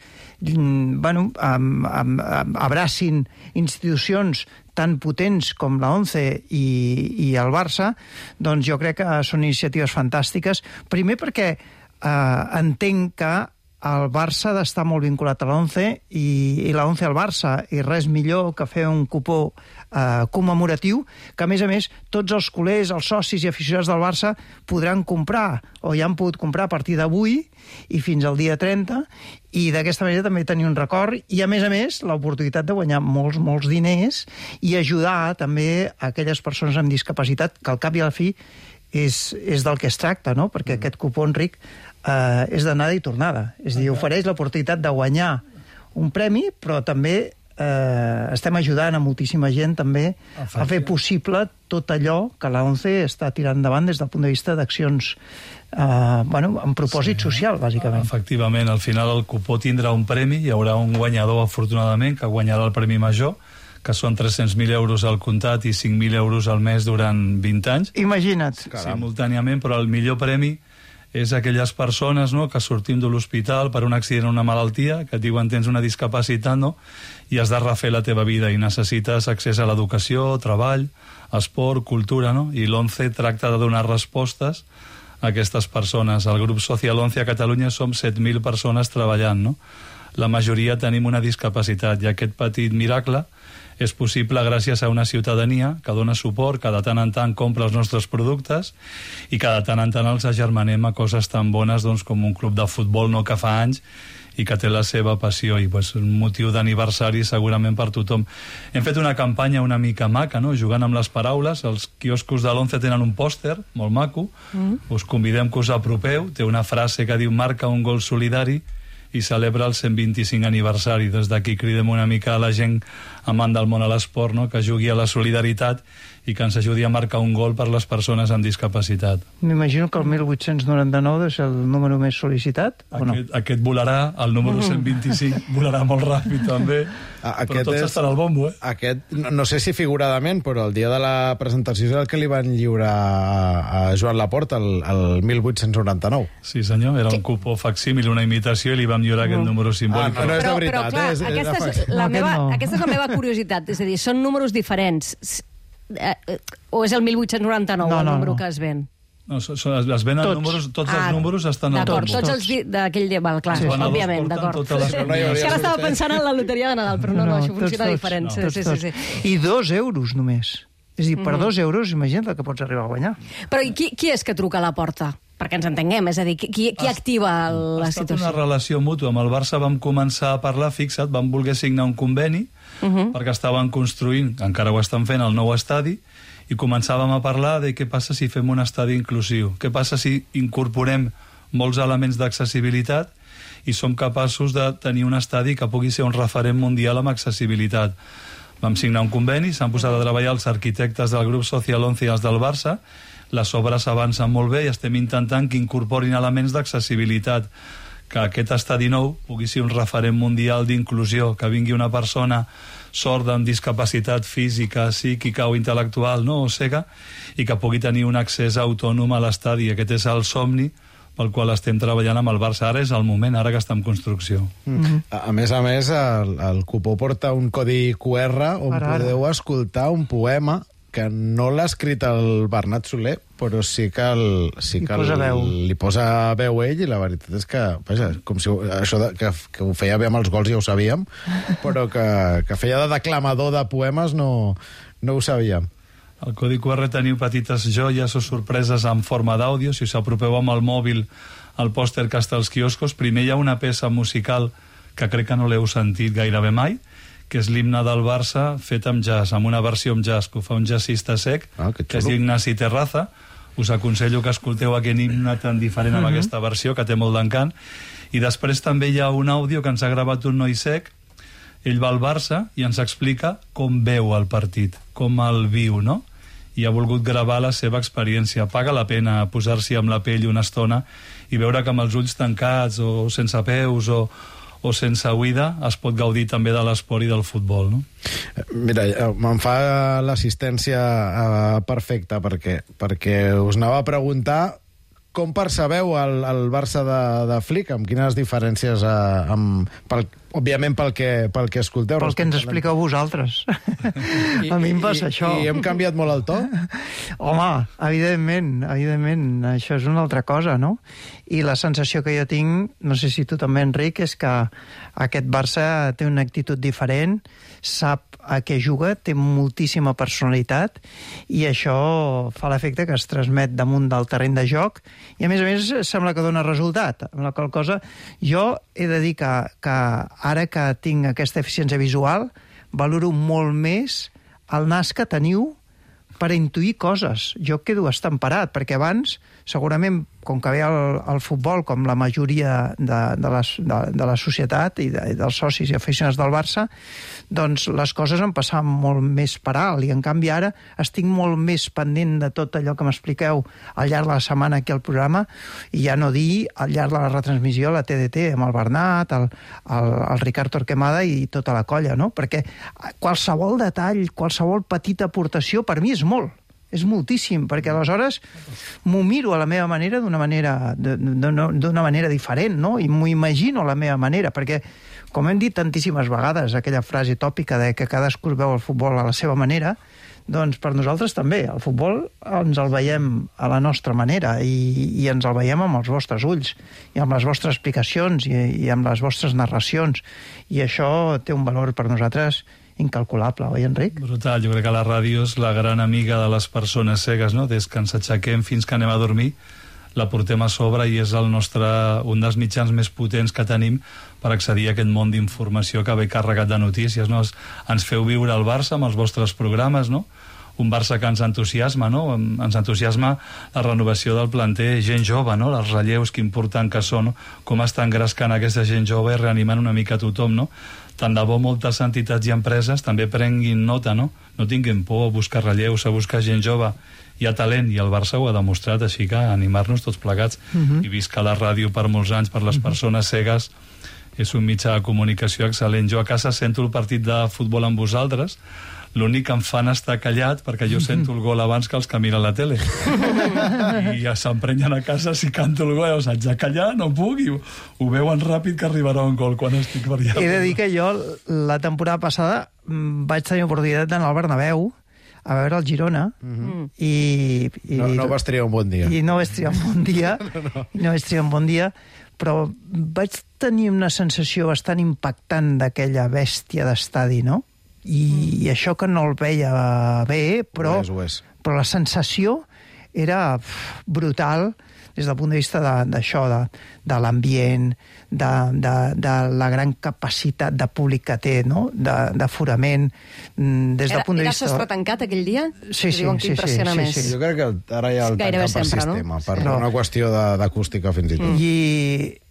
abracin institucions tan potents com la 11 i el Barça, doncs jo crec que són iniciatives fantàstiques. Primer perquè entenc que el Barça ha d'estar molt vinculat a l'11 i la 11 al Barça, i res millor que fer un cupó commemoratiu que, a més, tots els culers, els socis i aficionats del Barça podran comprar, o ja han pogut comprar a partir d'avui i fins al dia 30, i d'aquesta manera també tenir un record i, a més, l'oportunitat de guanyar molts diners i ajudar també a aquelles persones amb discapacitat, que al cap i a la fi és del que es tracta, no? Perquè aquest cupó, Enric, és d'anada i tornada. És a dir, ofereix l'oportunitat de guanyar un premi, però també estem ajudant a moltíssima gent també a fer possible tot allò que la 11 està tirant endavant des del punt de vista d'accions amb propòsit social, bàsicament. Efectivament, al final el cupó tindrà un premi, hi haurà un guanyador, afortunadament, que guanyarà el premi major, que són 300.000 euros al comptat i 5.000 euros al mes durant 20 anys. Imagina't. Simultàniament, però el millor premi és aquelles persones, no?, que sortim de l'hospital per un accident o una malaltia, que et diuen tens una discapacitat, no?, i has de refer la teva vida i necessites accés a l'educació, treball, esport, cultura, no? I l'11 tracta de donar respostes a aquestes persones. Al grup Social 11 a Catalunya som 7.000 persones treballant, no? La majoria tenim una discapacitat i aquest petit miracle és possible gràcies a una ciutadania que dona suport, que de tant en tant compra els nostres productes i que de tant en tant els agermanem a coses tan bones com un club de futbol que fa anys i que té la seva passió, i un motiu d'aniversari segurament per tothom. Hem fet una campanya una mica maca, no?, jugant amb les paraules. Els quioscos de l'11 tenen un pòster molt maco, us convidem que us apropeu, té una frase que diu marca un gol solidari i celebra el 125 aniversari. Des d'aquí cridem una mica a la gent amant del món a l'esport, no?, que jugui a la solidaritat i que ens ajudi a marcar un gol per les persones amb discapacitat. M'imagino que el 1899 és el número més sol·licitat, o no? Aquest volarà, el número 125 volarà molt ràpid també, però tots estan al bombo, eh? Aquest, no sé si figuradament, però el dia de la presentació és el que li van lliurar a Joan Laporta, el 1899. Sí, senyor, era un cupó facsímil, una imitació, i li vam lliurar aquest número simbòlic. No és de veritat, però clar, aquesta és la meva curiositat, és a dir, són números diferents, o és el 1899 el número que es ven? No, es venen números, tots els números estan al bombo. D'acord, tots els d'aquell dia, clar, òbviament, d'acord. És que ara estava pensant en la loteria de Nadal, però no, això funciona diferent. I 2 euros només. És a dir, per 2 euros, imagina't que pots arribar a guanyar. Però qui és que truca a la porta? Perquè ens entenguem, és a dir, qui activa la situació? Ha estat una relació mútua. Amb el Barça vam començar a parlar, fixa't, vam voler signar un conveni, perquè estaven construint, encara ho estan fent, el nou estadi, i començàvem a parlar de què passa si fem un estadi inclusiu, què passa si incorporem molts elements d'accessibilitat i som capaços de tenir un estadi que pugui ser un referent mundial amb accessibilitat. Vam signar un conveni, s'han posat a treballar els arquitectes del grup Social 11 i els del Barça, les obres avancen molt bé i estem intentant que incorporin elements d'accessibilitat, que aquest estadi nou pugui ser un referent mundial d'inclusió, que vingui una persona sorda amb discapacitat física, psíquica o intel·lectual, no, o cega, i que pugui tenir un accés autònom a l'estadi. Aquest és el somni pel qual estem treballant amb el Barça. Ara és el moment, ara que està en construcció. A més, el cupó porta un codi QR on podeu escoltar un poema que no l'ha escrit el Bernat Soler, però sí que li posa veu ell, i la veritat és que, vaja, com si això que ho feia bé amb els gols ja ho sabíem, però que feia de declamador de poemes no ho sabíem. Al codi QR teniu petites joies o sorpreses en forma d'àudio. Si us apropeu amb el mòbil al pòster que està als quioscos, primer hi ha una peça musical que crec que no l'heu sentit gairebé mai, que és l'himne del Barça fet amb jazz, amb una versió amb jazz, que ho fa un jazzista sec, que es diu Ignasi Terraza. Us aconsello que escolteu aquest himne tan diferent amb aquesta versió, que té molt d'encant. I després també hi ha un àudio que ens ha gravat un noi cec. Ell va al Barça i ens explica com veu el partit, com el viu, no? I ha volgut gravar la seva experiència. Paga la pena posar-s'hi amb la pell una estona i veure que amb els ulls tancats o sense peus o sense oïda es pot gaudir també de l'esport i del futbol, no? Mira, me'n fa l'assistència perfecta, perquè us anava a preguntar com percebeu el Barça de Flick, amb quines diferències, òbviament pel que escolteu. Pel que ens expliqueu vosaltres. A mi em passa això. I hem canviat molt el to? Home, evidentment, això és una altra cosa, no? I la sensació que jo tinc, no sé si tu també, Enric, és que aquest Barça té una actitud diferent, sap a què juga, té moltíssima personalitat, i això fa l'efecte que es transmet damunt del terreny de joc, i a més sembla que dona resultat. Amb la qual cosa, jo he de dir que ara que tinc aquesta eficiència visual, valoro molt més el nas que teniu per intuir coses. Jo quedo estamperat, perquè abans, segurament, com que ve el futbol, com la majoria de la societat i dels socis i aficionats del Barça, doncs les coses em passaven molt més per alt, i en canvi ara estic molt més pendent de tot allò que m'expliqueu al llarg de la setmana aquí al programa, i ja no dir al llarg de la retransmissió a la TDT amb el Bernat, el Ricard Torquemada i tota la colla, no? Perquè qualsevol detall, qualsevol petita aportació per mi és molt. És moltíssim, perquè aleshores m'ho miro a la meva manera d'una manera diferent, no? I m'ho imagino a la meva manera, perquè, com hem dit tantíssimes vegades, aquella frase tòpica de que cadascú veu el futbol a la seva manera, doncs per nosaltres també. El futbol ens el veiem a la nostra manera i ens el veiem amb els vostres ulls i amb les vostres explicacions i amb les vostres narracions, i això té un valor per nosaltres incalculable, oi, Enric? Brutal. Jo crec que la ràdio és la gran amiga de les persones cegues, no? Des que ens aixequem fins que anem a dormir, la portem a sobre i és un dels mitjans més potents que tenim per accedir a aquest món d'informació que ve carregat de notícies, no? Ens feu viure el Barça amb els vostres programes, no? Un Barça que ens entusiasma, no? Ens entusiasma la renovació del planter, gent jove, no? Els relleus, que important que són, no? Com està engrescant aquesta gent jove i reanimant una mica tothom, no? Tant de bo moltes entitats i empreses també prenguin nota, no? No tinguin por a buscar relleus, a buscar gent jove. Hi ha talent, i el Barça ho ha demostrat, així que animar-nos tots plegats. I visca la ràdio per molts anys, per les persones cegues, és un mitjà de comunicació excel·lent. Jo a casa sento el partit de futbol amb vosaltres, l'únic que em fan estar callat, perquè jo sento el gol abans que els que miren la tele. I ja s'emprenyen a casa si canto el gol, llavors haig de callar, no puc, i ho veuen ràpid que arribarà un gol quan estic per allà. He de dir que jo, la temporada passada, vaig tenir oportunitat d'anar al Bernabéu a veure el Girona, i no vas triar un bon dia. I no vaig triar un bon dia, però vaig tenir una sensació bastant impactant d'aquella bèstia d'estadi, no? I això que no el veia bé, però la sensació era brutal des del punt de vista d'això, de l'ambient, de la gran capacitat de públic que té, no? D'aforament, des del punt de vista... Era sostre tancat aquell dia? Sí. Jo crec que ara ja el tanca per sistema, per una qüestió d'acústica fins i tot. I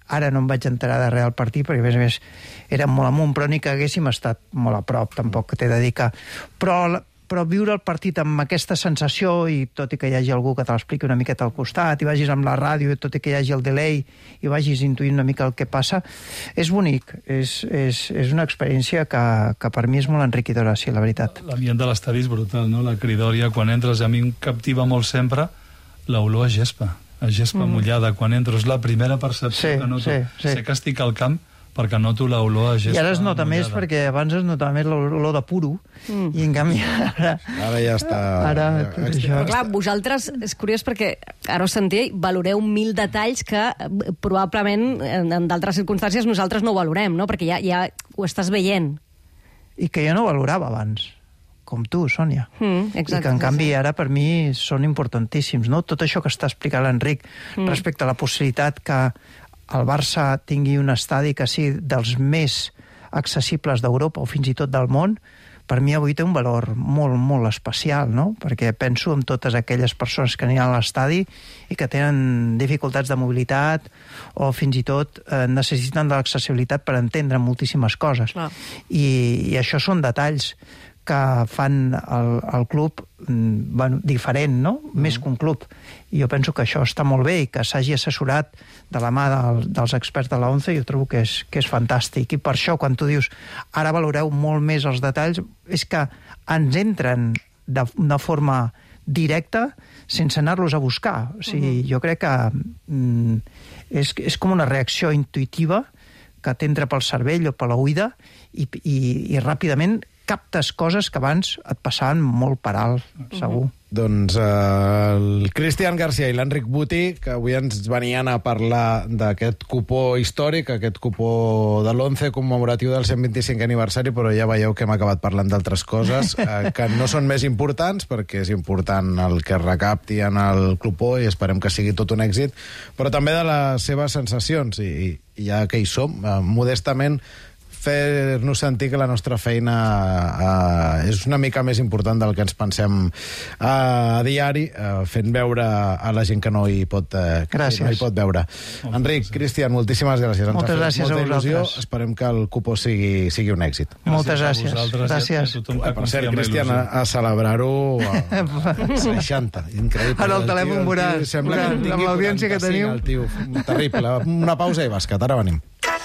Ara no em vaig enterar de res del partit, perquè a més érem molt amunt, però ni que haguéssim estat molt a prop, tampoc t'he de dir que... Però viure el partit amb aquesta sensació, i tot i que hi hagi algú que te l'expliqui una miqueta al costat, i vagis amb la ràdio, i tot i que hi hagi el delay, i vagis intuint una mica el que passa, és bonic. És una experiència que per mi és molt enriquidora, sí, la veritat. L'ambient de l'estadi és brutal, no? La cridòria, quan entres, a mi em captiva molt sempre l'olor a gespa mullada. Quan entro, és la primera percepció que noto. Sé que estic al camp, perquè noto l'olor a gespa. I ara es nota més, perquè abans es notava més l'olor de puro, i en canvi ara ja està... Clar, vosaltres, és curiós perquè ara us sentia, valoreu 1000 detalls que probablement en d'altres circumstàncies nosaltres no valorem, no? Perquè ja ho estàs veient. I que jo no valorava abans, com tu, Sònia. Exacte. I que, en canvi, ara per mi són importantíssims, no? Tot això que està explicant l'Enric respecte a la possibilitat que el Barça tingui un estadi que sigui dels més accessibles d'Europa o fins i tot del món, per mi avui té un valor molt, molt especial, no? Perquè penso en totes aquelles persones que aniran a l'estadi i que tenen dificultats de mobilitat o fins i tot necessiten de l'accessibilitat per entendre moltíssimes coses. I això són detalls que fan el club diferent, no? Més que un club. I jo penso que això està molt bé i que s'hagi assessorat de la mà dels experts de la ONCE, jo trobo que és fantàstic. I per això, quan tu dius ara valoreu molt més els detalls, és que ens entren de forma directa sense anar-los a buscar. O sigui, jo crec que és com una reacció intuïtiva que t'entra pel cervell o per l'oïda i ràpidament captes coses que abans et passaven molt per alt, segur. Doncs el Cristian Garcia i l'Enric Buti, que avui ens venien a parlar d'aquest cupó històric, aquest cupó de l'11 commemoratiu del 125 aniversari, però ja veieu que hem acabat parlant d'altres coses que no són més importants, perquè és important el que recapti en el cupó i esperem que sigui tot un èxit, però també de les seves sensacions, i ja que hi som, modestament, fer-nos sentir que la nostra feina és una mica més important del que ens pensem a diari, fent veure a la gent que no hi pot veure. Enric, Cristian, moltíssimes gràcies. Moltes gràcies a vosaltres. Esperem que el cupó sigui un èxit. Moltes gràcies. Gràcies. Per cert, Cristian, a celebrar-ho a 60. Increïble. Ara el telèfon veuràs, amb l'audiència que teniu. Terrible. Una pausa i bàsquet. Ara venim.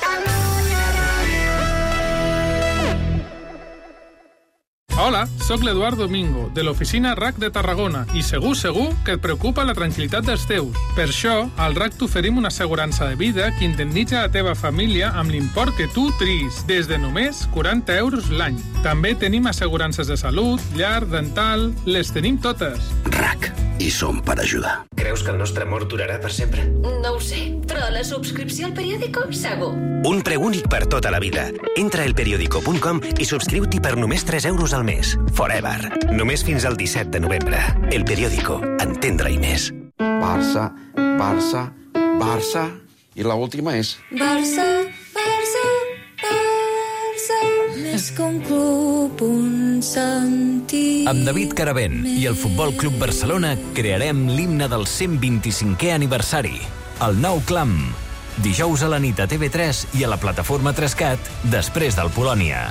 Hola, sóc l'Eduard Domingo, de l'oficina RAC de Tarragona, i segur que et preocupa la tranquil·litat dels teus. Per això, al RAC t'oferim una assegurança de vida que indemnitza la teva família amb l'import que tu triïs, des de només 40 euros l'any. També tenim assegurances de salut, llar, dental... Les tenim totes. RAC. I som per ajudar. Creus que el nostre amor durarà per sempre? No ho sé, però la subscripció al periòdico, segur. Un preu únic per tota la vida. Entra a elperiodico.com i subscriu-t'hi per només 3 euros al mes. Forever. Només fins al 17 de novembre. El Periódico. Entendre-hi més. Barça, Barça, Barça... I l'última és... Barça, Barça, Barça... Més que un club, un sentit... Amb David Caravent i el Futbol Club Barcelona crearem l'himne del 125è aniversari. El nou clam. Dijous a la nit a TV3 i a la plataforma 3CAT, després del Polònia.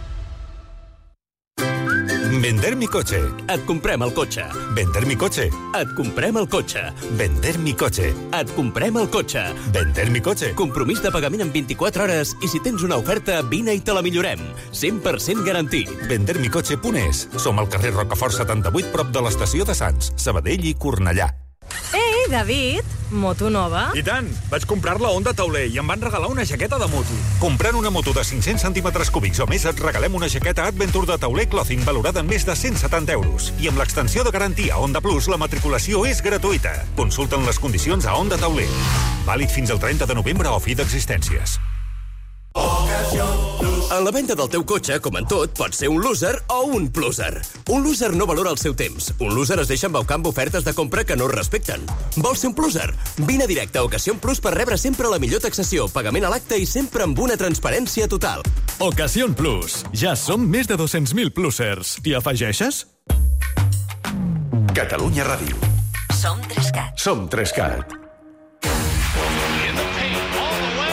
Vender mi coche. Et comprem el cotxe. Vender mi coche. Et comprem el cotxe. Vender mi coche. Et comprem el cotxe. Vender mi coche. Compromís de pagament en 24 hores i si tens una oferta, vine i te la millorem. 100% garantit. Vendermicoche.es. Som al carrer Rocafort 78, prop de l'estació de Sants, Sabadell i Cornellà. Ei, David, moto nova? I tant! Vaig comprar la Honda Tauler i em van regalar una jaqueta de moto. Comprant una moto de 500 centímetres cúbics o més et regalem una jaqueta Adventure de Tauler Clothing valorada en més de 170 euros. I amb l'extensió de garantia Honda Plus, la matriculació és gratuïta. Consulta'n les condicions a Honda Tauler. Vàlid fins al 30 de novembre o fi d'existències. En la venda del teu cotxe, com en tot, pots ser un loser o un pluser. Un loser no valora el seu temps. Un loser es deixa embaucar amb ofertes de compra que no es respecten. Vols ser un pluser? Vine directe a Ocasión Plus per rebre sempre la millor taxació, pagament a l'acte i sempre amb una transparència total. Ocasión Plus. Ja som més de 200.000 plusers. T'hi afegeixes? Catalunya Ràdio. Som 3CAT. Som 3CAT.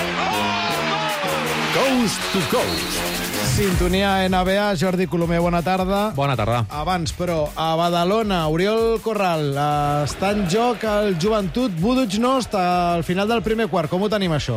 Coast to Coast. Sintonia NBA, Jordi Colomer, bona tarda. Bona tarda. Abans, però, a Badalona, Oriol Corral, està en joc el Joventut Budućnost al final del primer quart. Com ho tenim, això?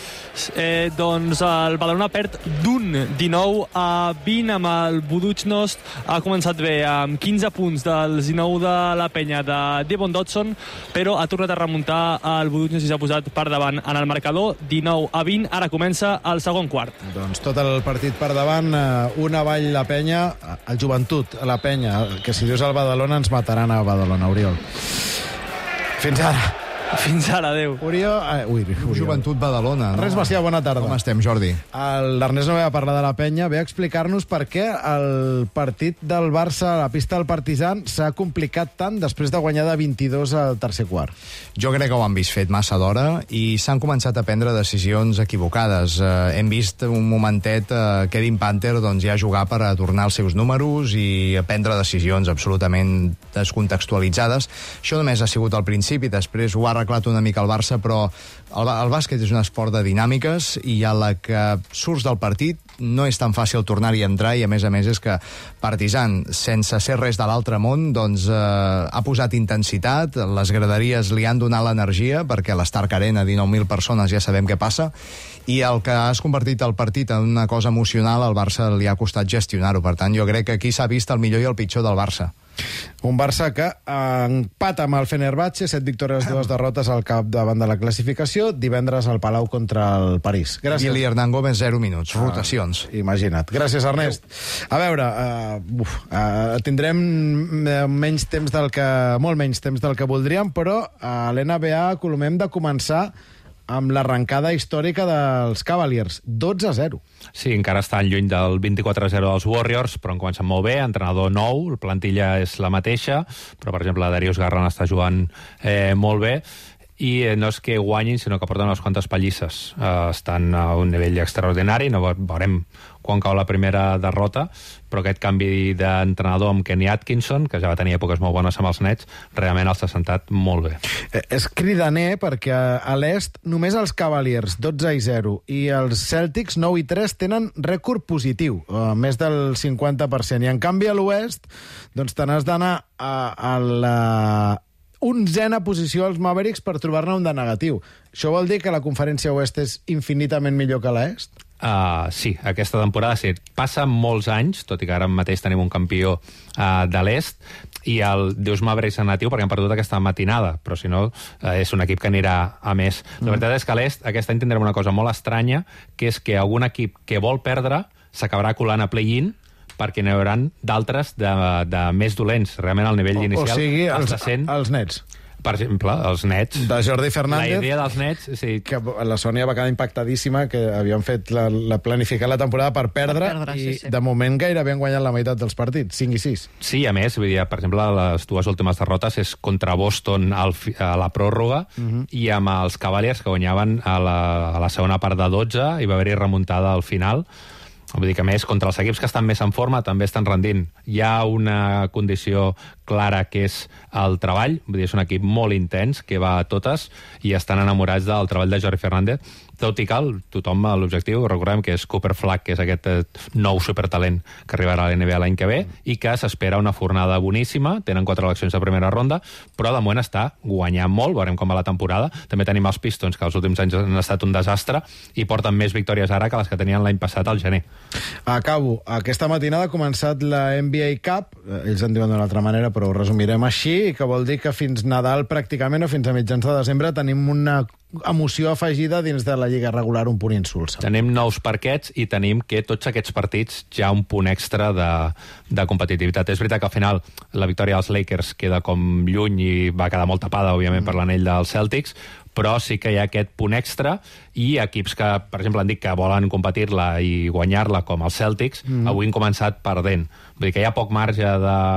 Doncs el Badalona perd d'un 19-20 amb el Budućnost. Ha començat bé amb 15 punts dels 19 de la penya de Devon Dodson, però ha tornat a remuntar el Budućnost i s'ha posat per davant en el marcador 19-20. Ara comença el segon quart. Doncs tot el partit per davant, una avall la penya, el Joventut, la penya, que si dius el Badalona ens mataran a Badalona, Oriol. Fins ara. Fins ara, adéu. Oriol. Joventut Badalona. Ernest Macià, bona tarda. Com estem, Jordi? L'Ernest no ve a parlar de la penya, ve a explicar-nos per què el partit del Barça a la pista del Partizan s'ha complicat tant després de guanyar de 22 al tercer quart. Jo crec que ho han vist fet massa d'hora i s'han començat a prendre decisions equivocades. Hem vist un momentet Kevin Panther ja jugar per a tornar els seus números i a prendre decisions absolutament descontextualitzades. Això només ha sigut al principi, després ho ha arreglat una mica el Barça, però el bàsquet és un esport de dinàmiques i a la que surts del partit no és tan fàcil tornar-hi a entrar i a més és que Partizan, sense ser res de l'altre món, ha posat intensitat, les graderies li han donat l'energia perquè l'Stark Arena, 19.000 persones, ja sabem què passa, i el que has convertit el partit en una cosa emocional al Barça li ha costat gestionar-ho. Per tant, jo crec que aquí s'ha vist el millor i el pitjor del Barça. Un Barça que empata amb el Fenerbahçe, 7 victòries, 2 derrotes al capdavant de la classificació, divendres al Palau contra el París. Gràcies. Gili Hernán Gómez, 0 minuts, rotacions. Imagina't. Gràcies, Ernest. A veure, tindrem menys temps molt menys temps del que voldríem, però a l'NBA, Colomer, hem de començar amb l'arrencada històrica dels Cavaliers, 12-0. Sí, encara estan lluny del 24-0 dels Warriors, però han començat molt bé, entrenador nou, la plantilla és la mateixa, però, per exemple, Darius Garland està jugant molt bé, i no és que guanyin, sinó que porten unes quantes pallisses. Estan a un nivell extraordinari, no veurem quan cau la primera derrota, però aquest canvi d'entrenador amb Kenny Atkinson, que ja va tenir èpoques molt bones amb els Nets, realment els ha sentat molt bé. És cridaner perquè a l'est només els Cavaliers 12-0 i els Celtics 9-3 tenen rècord positiu, més del 50%, i en canvi a l'oest doncs te n'has d'anar a la 11a posició als Mavericks per trobar-ne un de negatiu. Això vol dir que la conferència oest és infinitament millor que l'est? Sí, aquesta temporada sí. Passa molts anys, tot i que ara mateix tenim un campió de l'est, i el Deus Mavericks en natiu perquè han perdut aquesta matinada, però si no és un equip que anirà a més. La veritat és que a l'est aquest any tindrem una cosa molt estranya, que és que algun equip que vol perdre s'acabarà colant a play-in perquè n'hi haurà d'altres de més dolents. Realment el nivell inicial... O sigui, els Nets. Per exemple, els Nets. De Jordi Fernández. La idea dels Nets... Sí. Que la Sònia va quedar impactadíssima, que havien fet planificat la temporada per perdre i de moment gairebé han guanyat la meitat dels partits, 5-6. Sí, a més, vull dir, per exemple, les dues últimes derrotes és contra Boston a la pròrroga i amb els Cavaliers, que guanyaven a la segona part de 12 i va haver-hi remuntada al final. Vull dir que, a més, contra els equips que estan més en forma també estan rendint. Hi ha una condició clara que és el treball, vull dir, és un equip molt intens que va a totes i estan enamorats del treball de Jordi Fernández, tot i que tothom l'objectiu, recordem que és Cooper Flag, que és aquest nou supertalent que arribarà a l'NBA l'any que ve i que s'espera una fornada boníssima, tenen 4 eleccions de primera ronda, però de moment està guanyant molt, veurem com va la temporada. També tenim els Pistons, que els últims anys han estat un desastre i porten més victòries ara que les que tenien l'any passat al gener. Acabo. Aquesta matinada ha començat la NBA Cup, ells en diuen d'una altra manera, però ho resumirem així, que vol dir que fins Nadal pràcticament o fins a mitjans de desembre tenim una emoció afegida dins de la Lliga regular, un punt insulsa. Tenim nous parquets i tenim que tots aquests partits ja un punt extra de competitivitat. És veritat que al final la victòria dels Lakers queda com lluny i va quedar molt tapada, òbviament, per l'anell dels Celtics, però sí que hi ha aquest punt extra i equips que, per exemple, han dit que volen competir-la i guanyar-la, com els Celtics, avui han començat perdent. Vull dir que hi ha poc marge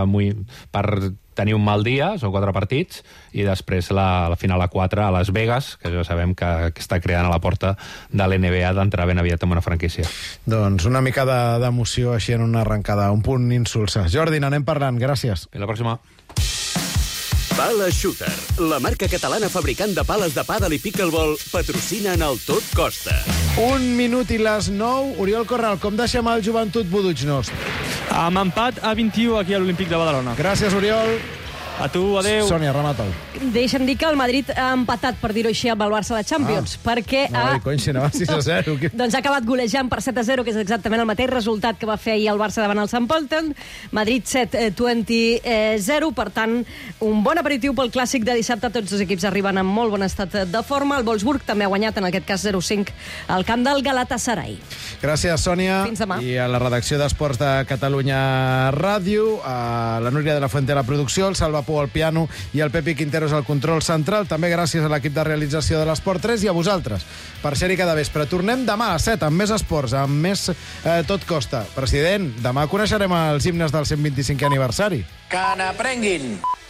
per tenir un mal dia, són 4 partits, i després la final a 4 a Las Vegas, que ja sabem que està cridant a la porta de l'NBA d'entrar ben aviat en una franquícia. Doncs una mica d'emoció així en una arrencada, un punt insulsa. Jordi, n'anem parlant, gràcies. Fins la pròxima. Pala Shooter, la marca catalana fabricant de pales de pàdel i pickleball, patrocina en el Tot Costa. 1 minut i les 9. Oriol Corral, com deixem el Joventut Budućnost? Amb empat a 21 aquí a l'Olímpic de Badalona. Gràcies, Oriol. A tu, adeu. Sònia, remata-ho. Deixa'm dir que el Madrid ha empatat, per dir-ho així, amb el Barça de Champions, perquè si anava 6-0. doncs ha acabat golejant per 7-0, que és exactament el mateix resultat que va fer ahir el Barça davant el Sant Pölten. Madrid 7-20-0, per tant, un bon aperitiu pel clàssic de dissabte. Tots dos equips arriben en molt bon estat de forma. El Wolfsburg també ha guanyat, en aquest cas 0-5, al camp del Galatasaray. Gràcies, Sònia. Fins demà. I a la redacció d'Esports de Catalunya Ràdio, a la Núria de la Fuente a la producció, el Salva Pou al piano i el Pepi Quinteros al control central. També gràcies a l'equip de realització de l'Esport 3 i a vosaltres per ser-hi cada vespre. Tornem demà a les 7 amb més esports, amb més Tot Costa. President, demà coneixerem els himnes del 125è aniversari. Que n'aprenguin!